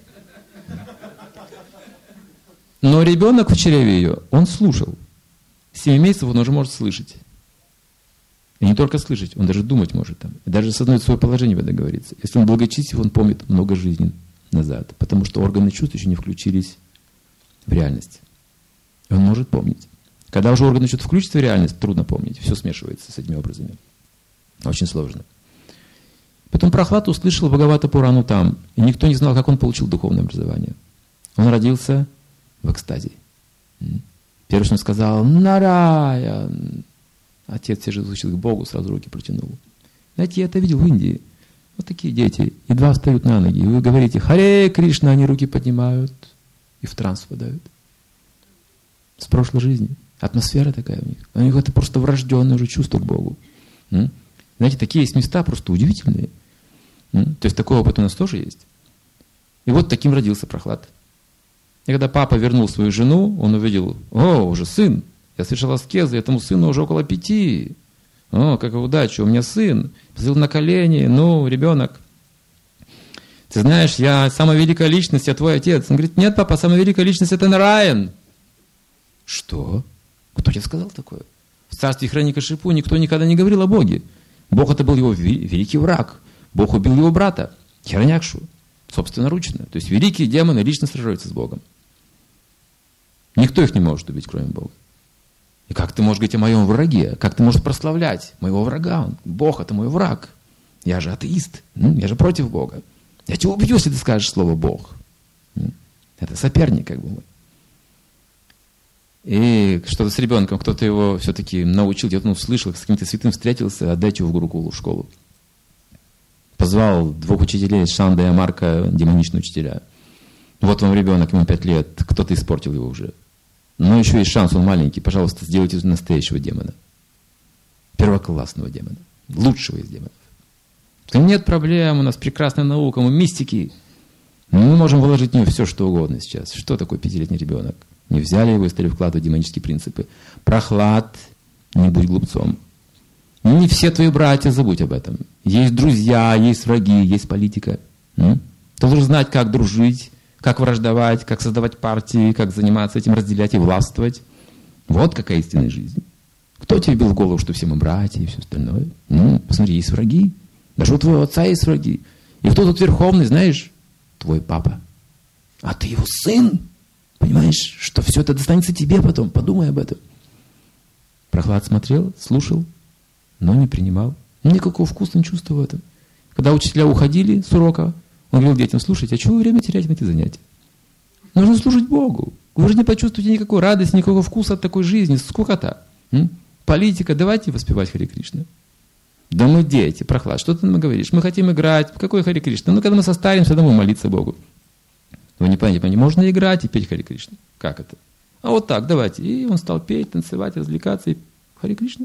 Но ребенок в чреве ее, он слушал. 7 месяцев он уже может слышать. И не только слышать, он даже думать может там. И даже осознает свое положение в этом говорится. Если он благочестив, он помнит много жизней назад. Потому что органы чувств еще не включились в реальность. И он может помнить. Когда уже органы чувств включатся в реальность, трудно помнить. Все смешивается с этими образами. Очень сложно. Потом Прохлад услышал Бхагавата Пурану там. И никто не знал, как он получил духовное образование. Он родился в экстазе. Первый, что он сказал, Нараян. Отец все же звучит к Богу, сразу руки протянул. Знаете, я это видел в Индии. Вот такие дети. Едва встают на ноги. И вы говорите, Харе Кришна, они руки поднимают и в транс впадают. С прошлой жизни. Атмосфера такая у них. У них это просто врожденное уже чувство к Богу. Знаете, такие есть места просто удивительные. То есть такой опыт у нас тоже есть. И вот таким родился Прохлад. И когда папа вернул свою жену, он увидел, уже сын. Я совершил аскезы, этому сыну уже около 5. Какая удача, у меня сын. Посадил на колени, ребенок. Ты знаешь, я самая великая личность, я твой отец. Он говорит, нет, папа, самая великая личность это Нараян. Что? Кто тебе сказал такое? В царстве Хираньякашипу никто никогда не говорил о Боге. Бог это был его великий враг. Бог убил его брата, Хираньякшу, собственноручно. То есть великие демоны лично сражаются с Богом. Никто их не может убить, кроме Бога. И как ты можешь говорить о моем враге? Как ты можешь прославлять моего врага? Бог это мой враг. Я же атеист. Я же против Бога. Я тебя убью, если ты скажешь слово Бог. Это соперник, как бы мой. И что-то с ребенком, кто-то его все-таки научил, где-то он услышал, с каким-то святым встретился, отдать его в Гурукулу, в школу. Позвал 2 учителей, Шанда и Амарка, демоничные учителя. Вот вам ребенок, ему 5 лет, кто-то испортил его уже. Но еще есть шанс, он маленький, пожалуйста, сделайте из настоящего демона. Первоклассного демона. Лучшего из демонов. Нет проблем, у нас прекрасная наука, мы мистики. Мы можем вложить в нее все, что угодно сейчас. Что такое 5-летний ребенок? Не взяли его и стали вкладывать демонические принципы. Прохлад, не будь глупцом. Не все твои братья, забудь об этом. Есть друзья, есть враги, есть политика. Ты должен знать, как дружить, как враждовать, как создавать партии, как заниматься этим, разделять и властвовать. Вот какая истинная жизнь. Кто тебе бил в голову, что все мы братья и все остальное? Посмотри, есть враги. Даже у твоего отца есть враги. И кто тут верховный, знаешь? Твой папа. А ты его сын. Понимаешь, что все это достанется тебе потом. Подумай об этом. Прохлад смотрел, слушал, но не принимал. Никакого вкуса не чувствовал в этом. Когда учителя уходили с урока, он говорил детям, слушайте, а чего вы время терять на эти занятия? Нужно служить Богу. Вы же не почувствуете никакой радости, никакого вкуса от такой жизни. Скукота. Политика, давайте воспевать Харе Кришна. Да мы дети, Прохлад, что ты нам говоришь? Мы хотим играть. Какой Харе Кришна? Когда мы состаримся, тогда мы молиться Богу. Вы не понимаете, можно играть и петь Харе Кришна. Как это? А вот так, давайте. И он стал петь, танцевать, развлекаться. И Харе Кришна.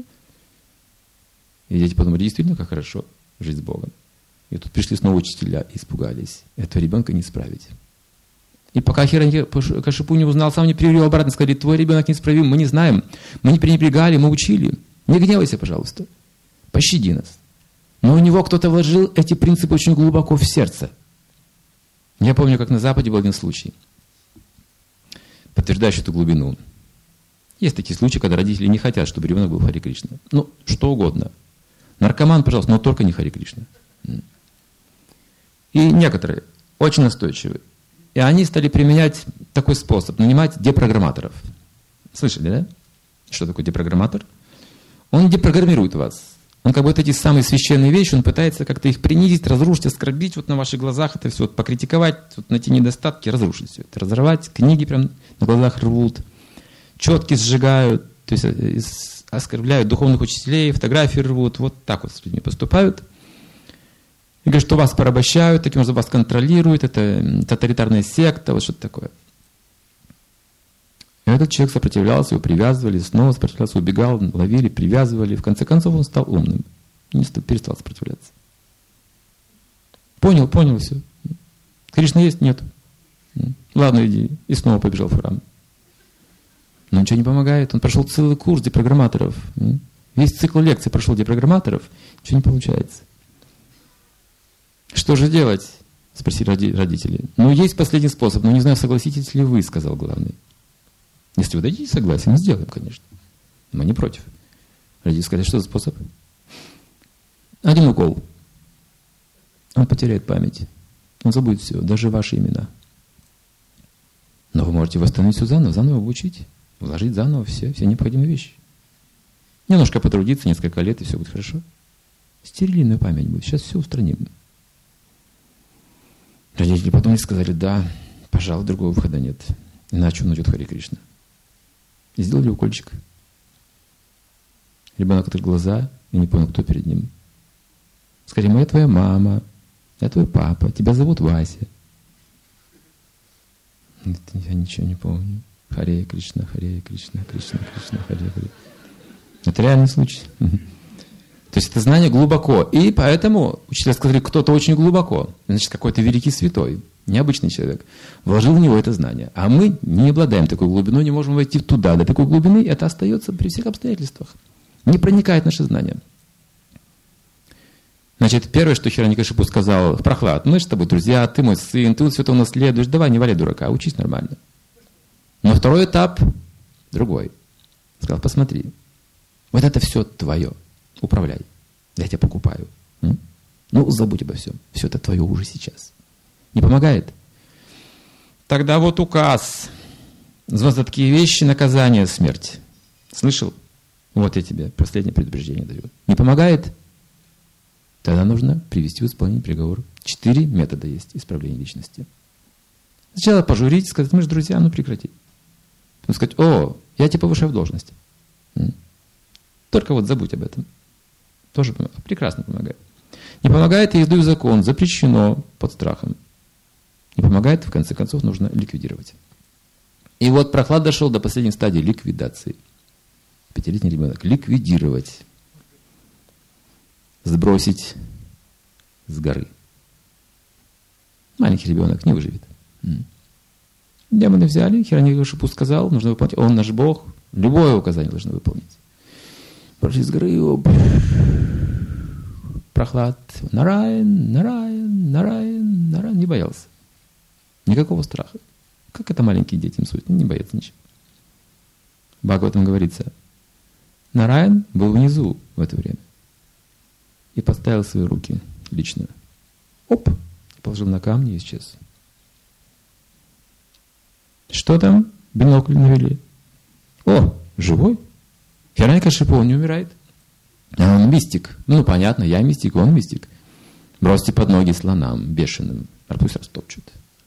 И дети подумали, действительно, как хорошо жить с Богом. И тут пришли снова учителя и испугались. Этого ребенка не исправить. И пока Хираньякашипу не узнал, сам не привел обратно, сказали, твой ребенок неисправим, мы не знаем. Мы не пренебрегали, мы учили. Не гневайся, пожалуйста. Пощади нас. Но у него кто-то вложил эти принципы очень глубоко в сердце. Я помню, как на Западе был один случай, подтверждающий эту глубину. Есть такие случаи, когда родители не хотят, чтобы ребенок был Харе Кришна. Что угодно. Наркоман, пожалуйста, но только не Харе Кришна. И некоторые очень настойчивые. И они стали применять такой способ, нанимать депрограмматоров. Слышали, да? Что такое депрограмматор? Он депрограммирует вас. Он как бы вот эти самые священные вещи, он пытается как-то их принизить, разрушить, оскорбить вот на ваших глазах это все, вот покритиковать, вот найти недостатки, разрушить все это, разорвать, книги прям на глазах рвут, четки сжигают, то есть оскорбляют духовных учителей, фотографии рвут, вот так вот с людьми поступают. И говорят, что вас порабощают, таким образом вас контролируют, это тоталитарная секта, вот что-то такое. И этот человек сопротивлялся, его привязывали, снова сопротивлялся, убегал, ловили, привязывали. В конце концов он стал умным, перестал сопротивляться. Понял все. Кришна есть? Нет. Ладно, иди. И снова побежал в храм. Но ничего не помогает. Он прошел целый курс депрограмматоров. Весь цикл лекций прошел депрограмматоров. Ничего не получается. Что же делать? Спросили родители. Ну, есть последний способ, но не знаю, согласитесь ли вы, сказал главный. Если вы дадите согласие, мы сделаем, конечно. Мы не против. Родители сказали, что за способ? Один укол. Он потеряет память. Он забудет все, даже ваши имена. Но вы можете восстановить все заново обучить, вложить заново все необходимые вещи. Немножко потрудиться, несколько лет, и все будет хорошо. Стерильная память будет. Сейчас все устраним. Родители потом сказали, да, пожалуй, другого выхода нет. Иначе он уйдет в Харе Кришна. И сделали укольчик. Ребенок открыл глаза и не понял, кто перед ним. Сказали, я твоя мама, я твой папа, тебя зовут Вася. Я ничего не помню. Харе Кришна, Харе Кришна, Кришна, Кришна, Харе Харе. Это реальный случай. То есть это знание глубоко. И поэтому учителя сказали, кто-то очень глубоко. Значит, какой-то великий святой, необычный человек, вложил в него это знание. А мы не обладаем такой глубиной, не можем войти туда. До такой глубины это остается при всех обстоятельствах. Не проникает наше знание. Значит, первое, что Хираньякашипу сказал, Прохлад, мы же с тобой друзья, ты мой сын, ты вот все это унаследуешь, давай, не валяй дурака, учись нормально. Но второй этап другой. Сказал, посмотри, вот это все твое, управляй, я тебя покупаю. Ну, забудь обо всем, все это твое уже сейчас. Не помогает? Тогда вот указ. За такие вещи наказание смерть. Слышал? Вот я тебе последнее предупреждение даю. Не помогает? Тогда нужно привести в исполнение приговор. 4 метода есть исправления личности. Сначала пожурить, сказать, мы же друзья, ну прекрати. Потом сказать, я тебя повышаю в должности. Только вот забудь об этом. Тоже прекрасно помогает. Не помогает, я издаю закон, запрещено под страхом. Не помогает, в конце концов, нужно ликвидировать. И вот Прохлад дошел до последней стадии ликвидации. 5-летний ребенок. Ликвидировать. Сбросить с горы. Маленький ребенок не выживет. Демоны взяли, Хираньякашипу сказал, нужно выполнить. Он наш Бог, любое указание должны выполнить. Прошли с горы его. Прохлад. Нараян, не боялся. Никакого страха. Как это маленькие дети несут? Не боятся ничего. В Бхагаватам говорится, Нараян был внизу в это время. И поставил свои руки лично. Оп! Положил на камни и исчез. Что там? Бинокль навели. Живой? Хираньякашипу, он не умирает. А он мистик. Ну, понятно, я мистик, он мистик. Бросьте под ноги слонам, бешеным. А пусть растопчут.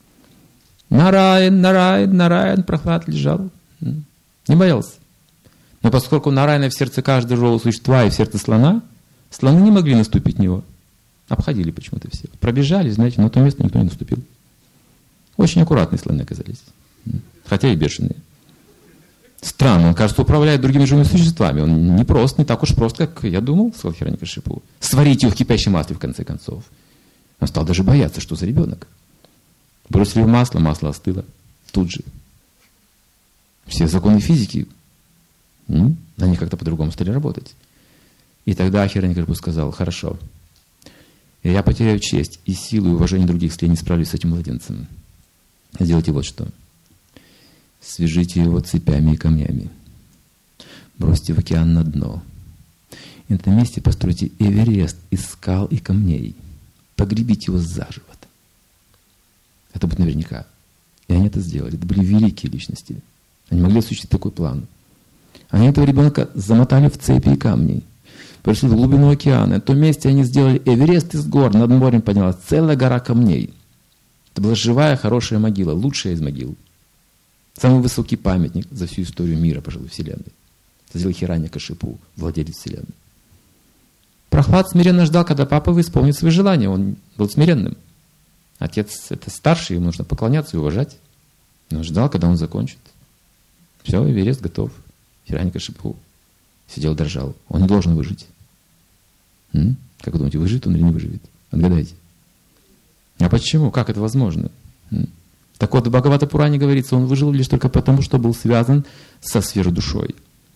Нараян, Прохлад лежал. Не боялся. Но поскольку Нараяна в сердце каждого живого существа и в сердце слона, слоны не могли наступить в него. Обходили почему-то все. Пробежали, знаете, на то место никто не наступил. Очень аккуратные слоны оказались. Хотя и бешеные. Странно, он, кажется, управляет другими живыми существами. Он не так уж прост, как я думал, сказал Хираньякашипу. Сварите его в кипящем масле, в конце концов. Он стал даже бояться, что за ребенок. Бросили в масло остыло. Тут же. Все законы физики, они как-то по-другому стали работать. И тогда Хираньякашипу сказал, хорошо, я потеряю честь и силу и уважение других, если я не справлюсь с этим младенцем. Сделайте вот что. Свяжите его цепями и камнями. Бросьте в океан на дно. И на этом месте постройте Эверест из скал и камней. Погребите его заживо. Это будет наверняка. И они это сделали. Это были великие личности. Они могли осуществить такой план. Они этого ребенка замотали в цепи и камни. пришли в глубину океана. В том месте они сделали Эверест из гор, над морем поднялась целая гора камней. Это была живая, хорошая могила, лучшая из могил. Самый высокий памятник за всю историю мира, пожалуй, Вселенной. Это сделал Хираньякашипу, владелец Вселенной. Прохлад смиренно ждал, когда папа исполнит свои желания. Он был смиренным. Отец это старший, ему нужно поклоняться и уважать. Он ждал, когда он закончит. Все, Эверест готов. Хираньякашипу сидел, дрожал. Он не должен выжить. Как вы думаете, выживет он или не выживет? Отгадайте. А почему? Как это возможно? Так вот, в Бхагавата-пуране говорится, он выжил лишь только потому, что был связан со сверхдушой.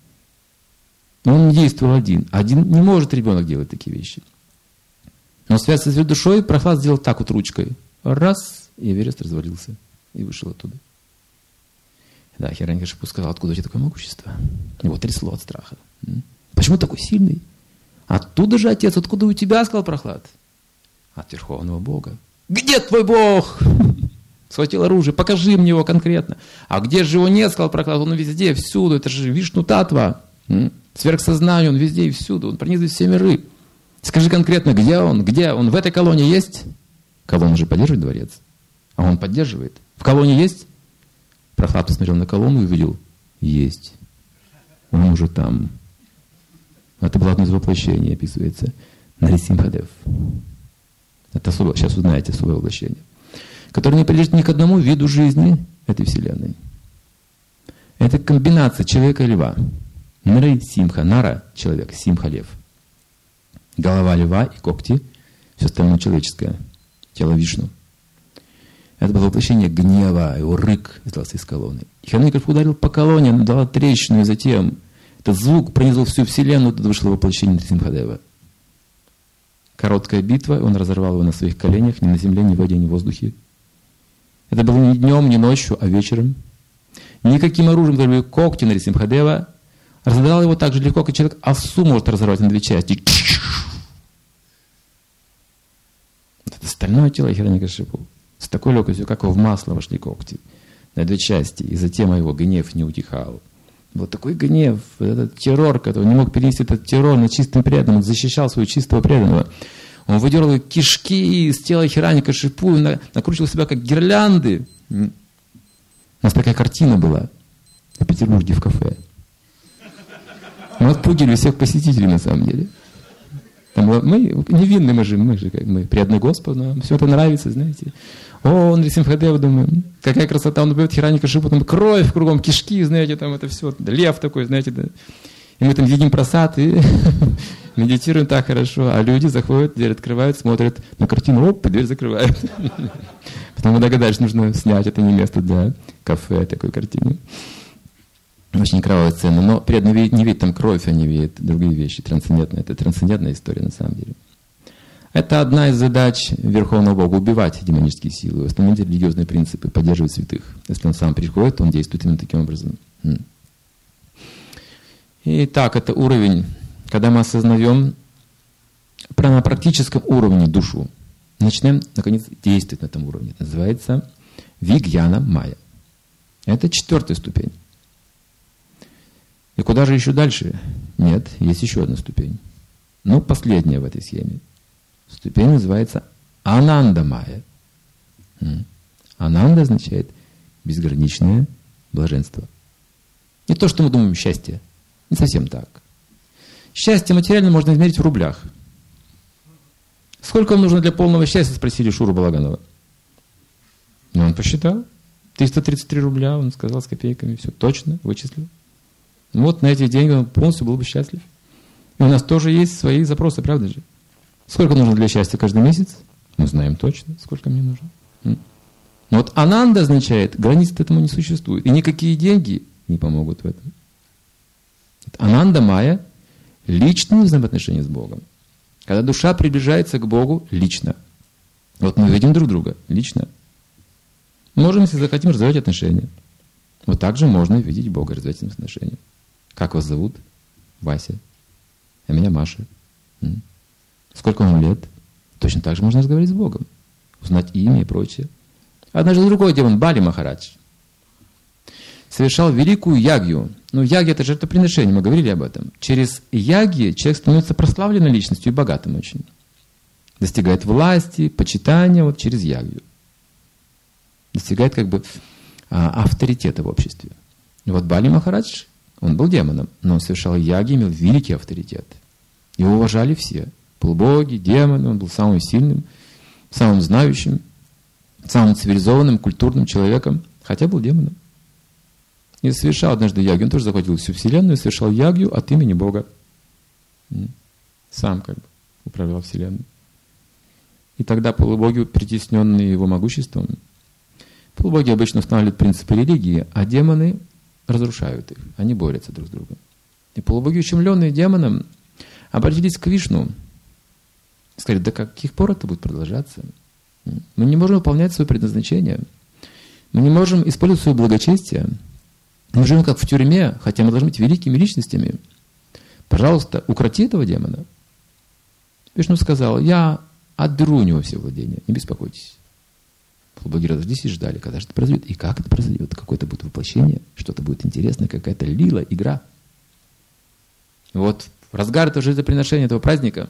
Но он не действовал один. Один не может ребенок делать такие вещи. Но связь со сверхдушой Прохлад сделал так вот ручкой. Раз, и Эверест развалился. И вышел оттуда. Да, Хираньякашипу сказал, откуда у тебя такое могущество? Его трясло от страха. Почему такой сильный? Оттуда же, отец, откуда у тебя, сказал Прохлад? От Верховного Бога. Где твой Бог? Схватил оружие, покажи мне его конкретно. А где же его нет, сказал Прохлад, он везде, всюду, это же Вишну Татва. Сверхсознание, он везде и всюду, он пронизывает все миры. Скажи конкретно, где он? Где он? В этой колонии есть? Колонна же поддерживает дворец. А он поддерживает. В колонии есть? Прохлад посмотрел на колонну и увидел. Есть. Он уже там. Это было одно из воплощений, описывается. Нарисимхадев. Это особо, сейчас узнаете особое воплощение. Которое не прилежит ни к одному виду жизни этой Вселенной. Это комбинация человека и льва. Нры, симха, нара – человек, симха – лев. Голова льва и когти – все остальное человеческое. Тело Вишну. Это было воплощение гнева, его рык издался из колонны. Хираньякашипу ударил по колонне, она дала трещину, и затем этот звук пронизал всю Вселенную, тут вышло воплощение Нрисимхадева. Короткая битва, он разорвал его на своих коленях, ни на земле, ни в воде, ни в воздухе. Это было не днем, не ночью, а вечером. Никаким оружием, даже когти Нрисимхадева, разодрал его так же легко, как человек овсу может разорвать на две части. Это стальное тело Хираньякашипу. С такой легкостью, как в масло вошли когти на две части. И затем его гнев не утихал. Вот такой гнев, этот террор, который не мог перенести этот террор над чистым преданным, он защищал своего чистого преданного. Он выдергивал кишки из тела Хираньякашипу и накручивал себя как гирлянды. У нас такая картина была в Петербурге в кафе. Мы отпугивали всех посетителей на самом деле. Там было, мы невинны, мы преданные Господу, нам все это нравится, знаете. О, Нрисимхадев, думаю, какая красота, он убьет Хираньякашипу, там кровь кругом, кишки, знаете, там это все, лев такой, знаете, да. И мы там едим просад и медитируем так хорошо, а люди заходят, дверь открывают, смотрят на картину, оп, и дверь закрывают. Потом мы догадались, нужно снять, это не место для кафе, такой картины. Очень кровавая сцена, но преданный не видит там кровь, они видят другие вещи, трансцендентные. Это трансцендентная история на самом деле. Это одна из задач Верховного Бога – убивать демонические силы, установить религиозные принципы, поддерживать святых. Если он сам приходит, он действует именно таким образом. Итак, это уровень, когда мы осознаем на практическом уровне душу, начинаем, наконец, действовать на этом уровне. Это называется вигьяна майя. Это 4-я ступень. И куда же еще дальше? Нет, есть еще одна ступень. Но последняя в этой схеме. Ступень называется ананда майя. Ананда означает безграничное блаженство. Не то, что мы думаем счастье. Не совсем так. Счастье материально можно измерить в рублях. Сколько вам нужно для полного счастья, спросили Шуру Балаганова. Ну, он посчитал. 333 рубля, он сказал с копейками. Все точно, вычислил. Вот на эти деньги он полностью был бы счастлив. И у нас тоже есть свои запросы, правда же? Сколько нужно для счастья каждый месяц? Мы знаем точно, сколько мне нужно. Но вот ананда означает, границ этому не существует. И никакие деньги не помогут в этом. Ананда майя – личные взаимоотношения с Богом. Когда душа приближается к Богу лично. Вот мы видим друг друга лично. Можем, если захотим, развивать отношения. Вот так же можно видеть Бога, развивать отношения. Как вас зовут? Вася. А меня Маша. Сколько вам лет? Точно так же можно разговаривать с Богом. Узнать имя и прочее. Однажды другой демон, Бали Махарадж. совершал великую ягью. Ну, ягья — это жертвоприношение, мы говорили об этом. Через ягьи человек становится прославленной личностью и богатым очень. Достигает власти, почитания вот через ягью. Достигает как бы авторитета в обществе. И вот Бали Махарадж, он был демоном, но он совершал ягьи, имел великий авторитет. Его уважали все. Полубоги, демоны, он был самым сильным, самым знающим, самым цивилизованным, культурным человеком, хотя был демоном. И совершал однажды ягью, он тоже захватил всю вселенную, совершал ягью от имени Бога. Сам как бы управлял вселенной. И тогда полубоги, притесненные его могуществом, полубоги обычно устанавливают принципы религии, а демоны разрушают их, они борются друг с другом. И полубоги, ущемленные демоном, обратились к Вишну. Сказали, до каких пор это будет продолжаться? Мы не можем выполнять свое предназначение. Мы не можем использовать свое благочестие. Мы живем как в тюрьме, хотя мы должны быть великими личностями. Пожалуйста, укроти этого демона. Вишну сказал, я отберу у него все владения, не беспокойтесь. Полубоги разошлись и ждали, когда же это произойдет. И как это произойдет? Какое-то будет воплощение, что-то будет интересное, какая-то лила, игра. Вот в разгар этого жертвоприношения, этого праздника,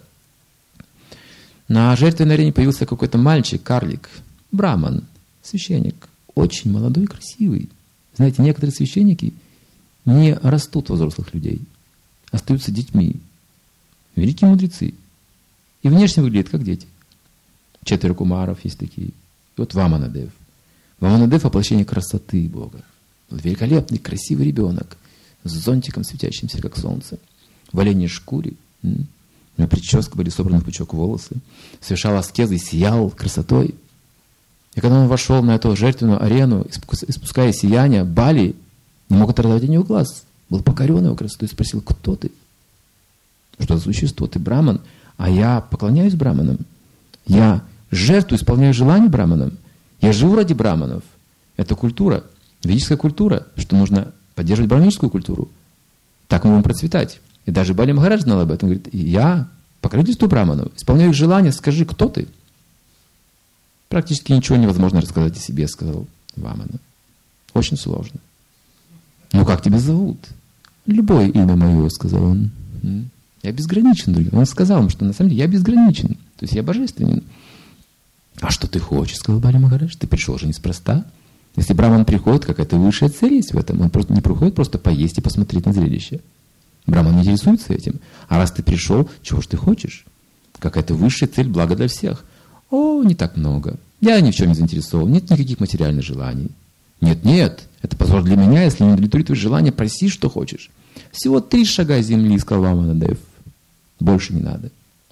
на жертвенной арене появился какой-то мальчик, карлик, браман, священник, очень молодой и красивый. Знаете, некоторые священники не растут во взрослых людей, остаются детьми. Великие мудрецы. И внешне выглядят как дети. 4 кумаров есть такие. И вот Ваманадев. Ваманадев — воплощение красоты Бога. Вот великолепный, красивый ребенок с зонтиком, светящимся, как солнце. В оленьей шкуре. У него прическа, были собраны в пучок волосы. Совершал аскезы и сиял красотой. И когда он вошел на эту жертвенную арену, испуская сияние, Бали не мог оторвать от него глаз. Был покорен его красотой и спросил, кто ты? Что за существо? Ты браман? А я поклоняюсь браманам. Я жертву, исполняю желания браманам. Я живу ради браманов. Это культура, ведическая культура, что нужно поддерживать браманическую культуру. Так мы будем процветать. И даже Бали Махарадж знал об этом. Он говорит, я покровительствую браманов, исполняю их желания, скажи, кто ты? Практически ничего невозможно рассказать о себе, сказал Вамана. Очень сложно. Ну как тебя зовут? Любое имя мое, сказал он. Я безграничен, друзья. Он сказал им, что на самом деле я безграничен. То есть я божественен. А что ты хочешь, сказал Бали Махарадж? Ты пришел же неспроста. Если браман приходит, какая-то высшая цель есть в этом. Он просто не приходит просто поесть и посмотреть на зрелище. Браман не интересуется этим. А раз ты пришел, чего ж ты хочешь? Какая-то высшая цель, благо для всех. О, не так много. Я ни в чем не заинтересован. Нет никаких материальных желаний. Нет, это позор для меня. Если не удовлетворит твои желания, проси, что хочешь. Всего 3 шага земли, сказал Ваманадев. Больше не надо.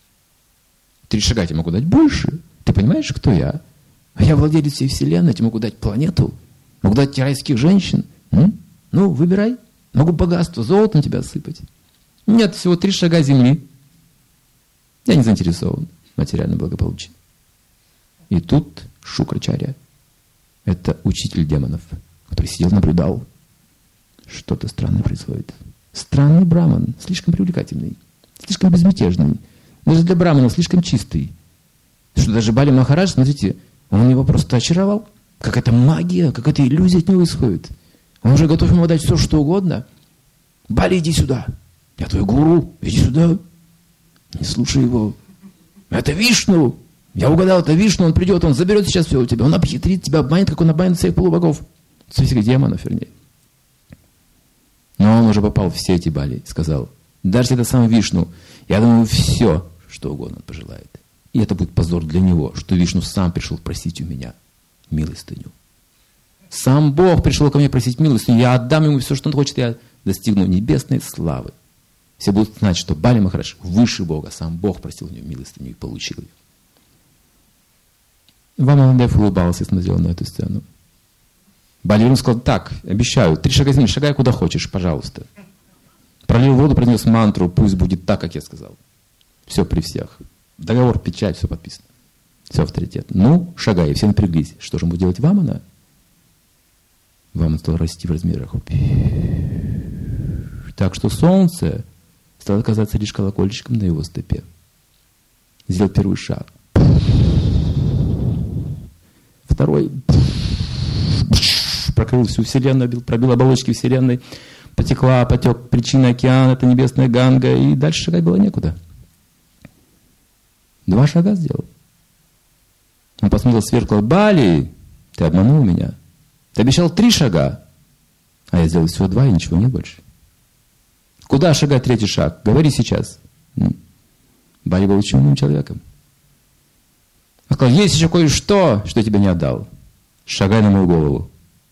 3 шага я тебе могу дать больше. Ты понимаешь, кто я? А я владелец всей вселенной, я тебе могу дать планету. Могу дать тебе райских женщин. Ну, выбирай. Могу богатство, золото на тебя сыпать. Нет, всего 3 шага земли. Я не заинтересован в материальном благополучии. И тут Шукрачарья, это учитель демонов, который сидел, наблюдал. Что-то странное происходит. Странный браман, слишком привлекательный, слишком безмятежный. Даже для брамана слишком чистый. Что даже Бали Махарадж, смотрите, он его просто очаровал. Какая-то магия, какая-то иллюзия от него исходит. Он уже готов ему дать все, что угодно. Бали, иди сюда. Я твой гуру, иди сюда. Не слушай его. Это Вишну. Я угадал, это Вишну, он придет, он заберет сейчас все у тебя. Он обхитрит тебя, обманет, как он обманет всех полубогов. Всех демонов, вернее. Но он уже попал в все эти Бали и сказал, даже это сам Вишну, я думаю, все, что угодно он пожелает. И это будет позор для него, что Вишну сам пришел просить у меня милостыню. Сам Бог пришел ко мне просить милостыню, я отдам ему все, что он хочет, я достигну небесной славы. Все будут знать, что Бали Махарадж выше Бога, сам Бог просил у него милостыню и получил ее. Ваманадев улыбался и смотрел на эту сцену. Бали сказал, так, обещаю, 3 шага земли, шагай куда хочешь, пожалуйста. Пролил воду, принес мантру, пусть будет так, как я сказал. Все при всех. Договор, печать, все подписано. Все авторитет. Ну, шагай, и все напряглись. Что же ему делать Вамана? Ваман стал расти в размерах. Так что солнце стало казаться лишь колокольчиком на его стопе. Сделал первый шаг. Второй. прокрыл всю Вселенную, пробил оболочки Вселенной, потек причина океана, это небесная Ганга, и дальше шагать было некуда. 2 шага сделал. Он посмотрел сверху, сказал: Бали, ты обманул меня. Ты обещал 3 шага, а я сделал всего 2, и ничего нет больше. Куда шагать 3-й шаг? Говори сейчас. Бали был очень умным человеком. Он сказал: есть еще кое-что, что я тебе не отдал. Шагай на мою голову.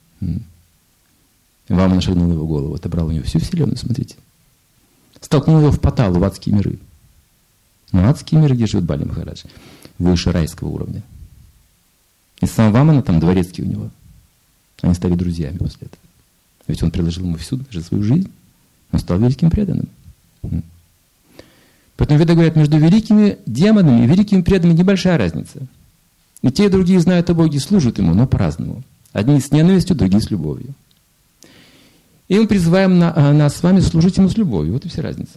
Вамана шагнул на его голову, отобрал у него всю Вселенную, смотрите. Столкнул его в Паталу, в адские миры. Но адские миры, где живет Бали Махарадж, выше райского уровня. И сам Вамана там дворецкий у него. Они стали друзьями после этого. Ведь он приложил ему всю даже свою жизнь. Он стал великим преданным. Поэтому веды говорят, между великими демонами и великими преданными небольшая разница. И те, и другие знают о Боге, служат Ему, но по-разному. Одни с ненавистью, другие с любовью. И мы призываем нас с вами служить Ему с любовью. Вот и вся разница.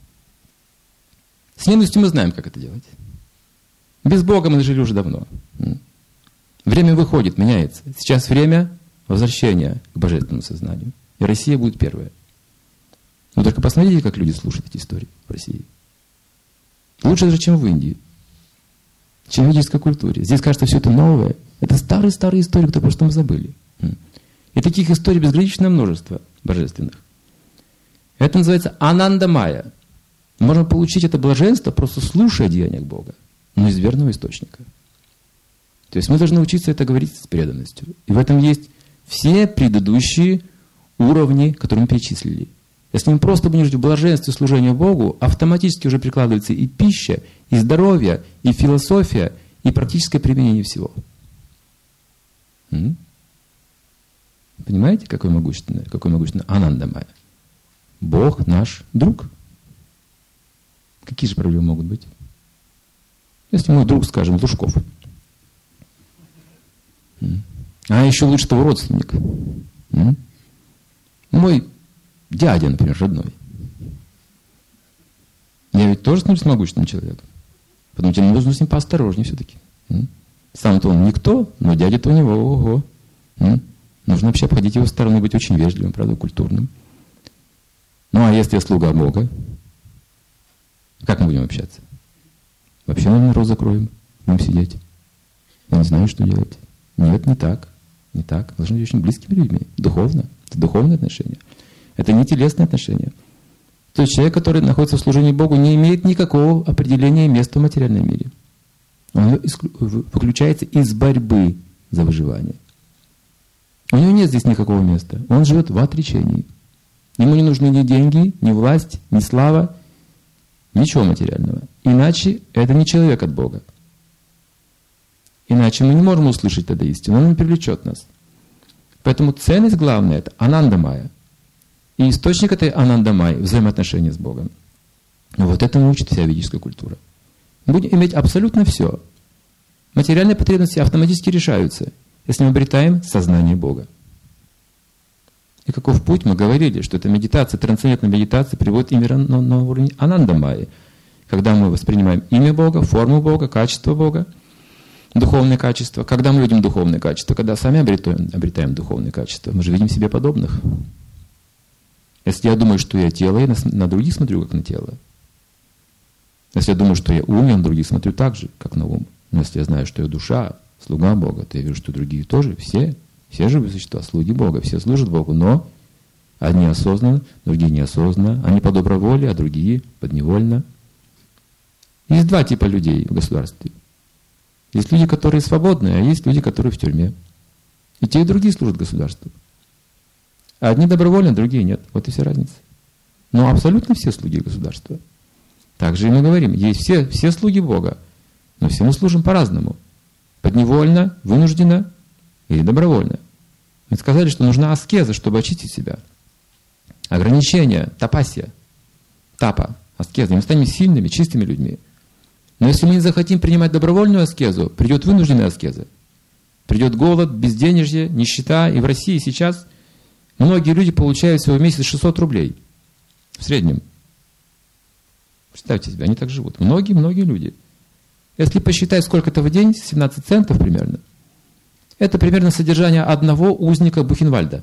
С ненавистью мы знаем, как это делать. Без Бога мы жили уже давно. Время выходит, меняется. Сейчас время возвращения к божественному сознанию. И Россия будет первая. Вы только посмотрите, как люди слушают эти истории в России. Лучше даже, чем в Индии. Чем в ведической культуре. Здесь кажется, все это новое. Это старые-старые истории, которые просто мы забыли. И таких историй безграничное множество божественных. Это называется анандамая. Можно получить это блаженство, просто слушая деяния Бога, но из верного источника. То есть мы должны учиться это говорить с преданностью. И в этом есть все предыдущие уровни, которые мы перечислили. Если мы просто будем жить в блаженстве служения Богу, автоматически уже прикладывается и пища, и здоровье, и философия, и практическое применение всего. Понимаете, какой могущественный анандамая? Бог наш друг. Какие же проблемы могут быть? Если мой друг, скажем, Лужков. А еще лучше того родственник. Мой дядя, например, родной. Я ведь тоже становлюсь могущественным человеком. Поэтому тебе нужно с ним поосторожнее все-таки. Сам-то он никто, но дядя-то у него, ого. Нужно вообще обходить его стороны, быть очень вежливым, правда, культурным. Ну, а если я слуга Бога, как мы будем общаться? Вообще, наверное, рот закроем, будем сидеть. Я не знаю, что делать. Нет, не так. Не так. Должны быть очень близкими людьми. Духовно. Это духовные отношения. Это не телесные отношения. То есть человек, который находится в служении Богу, не имеет никакого определения места в материальном мире. Он выключается из борьбы за выживание. У него нет здесь никакого места. Он живет в отречении. Ему не нужны ни деньги, ни власть, ни слава, ничего материального. Иначе это не человек от Бога. Иначе мы не можем услышать эту истину, она не привлечет нас. Поэтому ценность главная – это анандамая. И источник этой анандамайи – взаимоотношения с Богом. Вот этому учит вся ведическая культура. Мы будем иметь абсолютно все. Материальные потребности автоматически решаются, если мы обретаем сознание Бога. И каков путь? Мы говорили, что эта медитация, трансцендентная медитация приводит именно на уровень анандамайи. Когда мы воспринимаем имя Бога, форму Бога, качество Бога, духовные качества. Когда мы видим духовные качества? Когда сами обретаем духовные качества. Мы же видим себе подобных. Если я думаю, что я тело, я на других смотрю, как на тело. Если я думаю, что я ум, я на других смотрю так же, как на ум. Но если я знаю, что я душа, слуга Бога, то я вижу, что другие тоже, все живые существа, слуги Бога, все служат Богу, но одни осознанно, другие неосознанно, они по доброй воле, а другие подневольно. Есть 2 типа людей в государстве. Есть люди, которые свободные, а есть люди, которые в тюрьме. И те, и другие служат государству. Одни добровольно, другие нет. Вот и вся разница. Но абсолютно все слуги государства. Также и мы говорим, есть все слуги Бога, но все мы служим по-разному. Подневольно, вынужденно или добровольно. Мы сказали, что нужна аскеза, чтобы очистить себя. Ограничения, тапасия, тапа, аскеза. Мы станем сильными, чистыми людьми. Но если мы не захотим принимать добровольную аскезу, придет вынужденная аскеза. Придет голод, безденежье, нищета. И в России сейчас многие люди получают всего в месяц 600 рублей. В среднем. Представьте себе, они так живут. Многие люди. Если посчитать, сколько это в день, 17 центов примерно. Это примерно содержание одного узника Бухенвальда.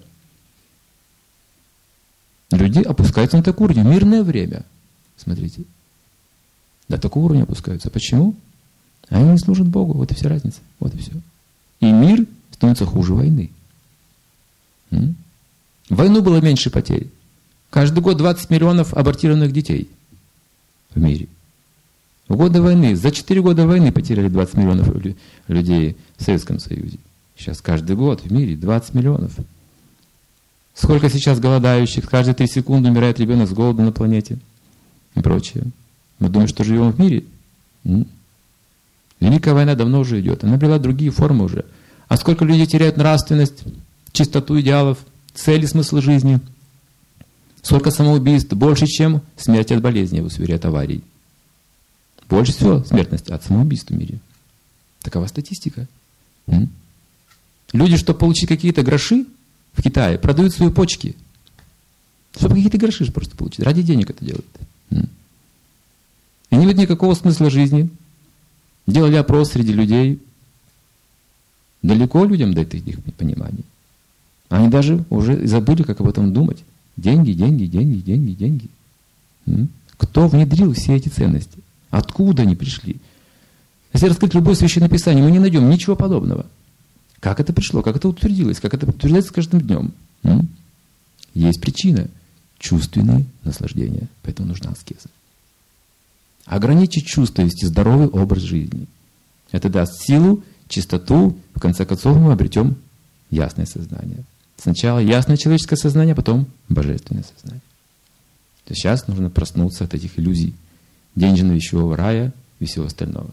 Люди опускаются на такой уровень. Мирное время. Смотрите. До такого уровня опускаются. Почему? Они не служат Богу. Вот и вся разница. Вот и все. И мир становится хуже войны. В войну было меньше потерь. Каждый год 20 миллионов абортированных детей в мире. В годы войны, за 4 года войны потеряли 20 миллионов людей в Советском Союзе. Сейчас каждый год в мире 20 миллионов. Сколько сейчас голодающих, каждые 3 секунды умирает ребенок с голоду на планете и прочее. Мы думаем, что живем в мире. Великая война давно уже идет. Она обрела другие формы уже. А сколько людей теряют нравственность, чистоту идеалов, цели, смысл жизни. Сколько самоубийств, больше, чем смерть от болезни, в сфере от аварий. Больше всего смертность от самоубийств в мире. Такова статистика. Люди, чтобы получить какие-то гроши в Китае, продают свои почки. Чтобы какие-то гроши просто получить. Ради денег это делают. И не видно никакого смысла жизни. Делали опрос среди людей. Далеко людям до их понимания. Они даже уже забыли, как об этом думать. Деньги, деньги, деньги, деньги, деньги. Кто внедрил все эти ценности? Откуда они пришли? Если раскрыть любое священное писание, мы не найдем ничего подобного. Как это пришло? Как это утвердилось? Как это утверждается с каждым днем? Есть причина. Чувственные наслаждения. Поэтому нужна аскеза. Ограничить чувства, вести здоровый образ жизни. Это даст силу, чистоту. В конце концов мы обретем ясное сознание. Сначала ясное человеческое сознание, потом божественное сознание. То есть сейчас нужно проснуться от этих иллюзий денежно-вещевого рая и всего остального.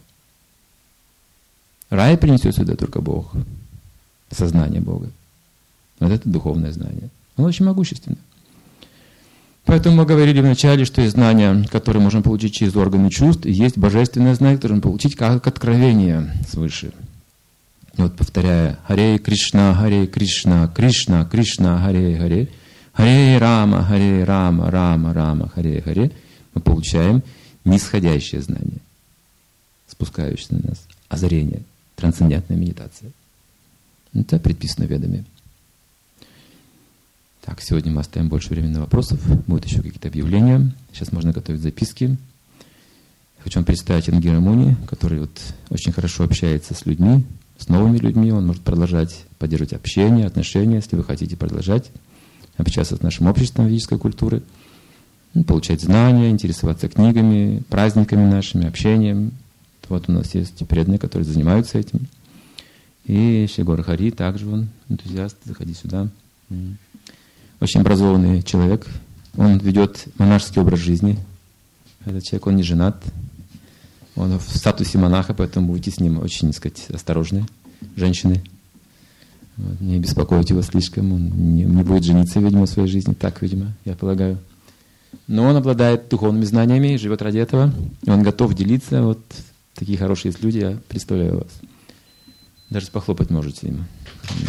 Рай принесет сюда только Бог. Сознание Бога. Вот это духовное знание. Оно очень могущественно. Поэтому мы говорили вначале, что есть знания, которые можно получить через органы чувств, и есть божественное знание, которое можно получить как откровение свыше. И вот повторяя Харе Кришна, Кришна, Кришна, Харе Харе, Харе Рама, Рама, Рама, Харе Харе, мы получаем нисходящее знание, спускающееся на нас, озарение, трансцендентная медитация. Это предписано ведами. Так, сегодня мы оставим больше времени на вопросов. Будут еще какие-то объявления. Сейчас можно готовить записки. Хочу вам представить Ангира Муни, который вот очень хорошо общается с людьми, с новыми людьми. Он может продолжать поддерживать общение, отношения, если вы хотите продолжать общаться с нашим обществом ведической культуры, получать знания, интересоваться книгами, праздниками нашими, общением. Вот у нас есть преданные, которые занимаются этим. И Шигор Хари, также он энтузиаст, заходи сюда. Очень образованный человек. Он ведет монашеский образ жизни. Этот человек, он не женат. Он в статусе монаха, поэтому будете с ним очень, так сказать, осторожны, женщины. Вот, не беспокойте его слишком. Он не будет жениться, видимо, в своей жизни. Так, видимо, я полагаю. Но он обладает духовными знаниями, живет ради этого. И он готов делиться. Вот такие хорошие есть люди, я представляю вас. Даже похлопать можете им.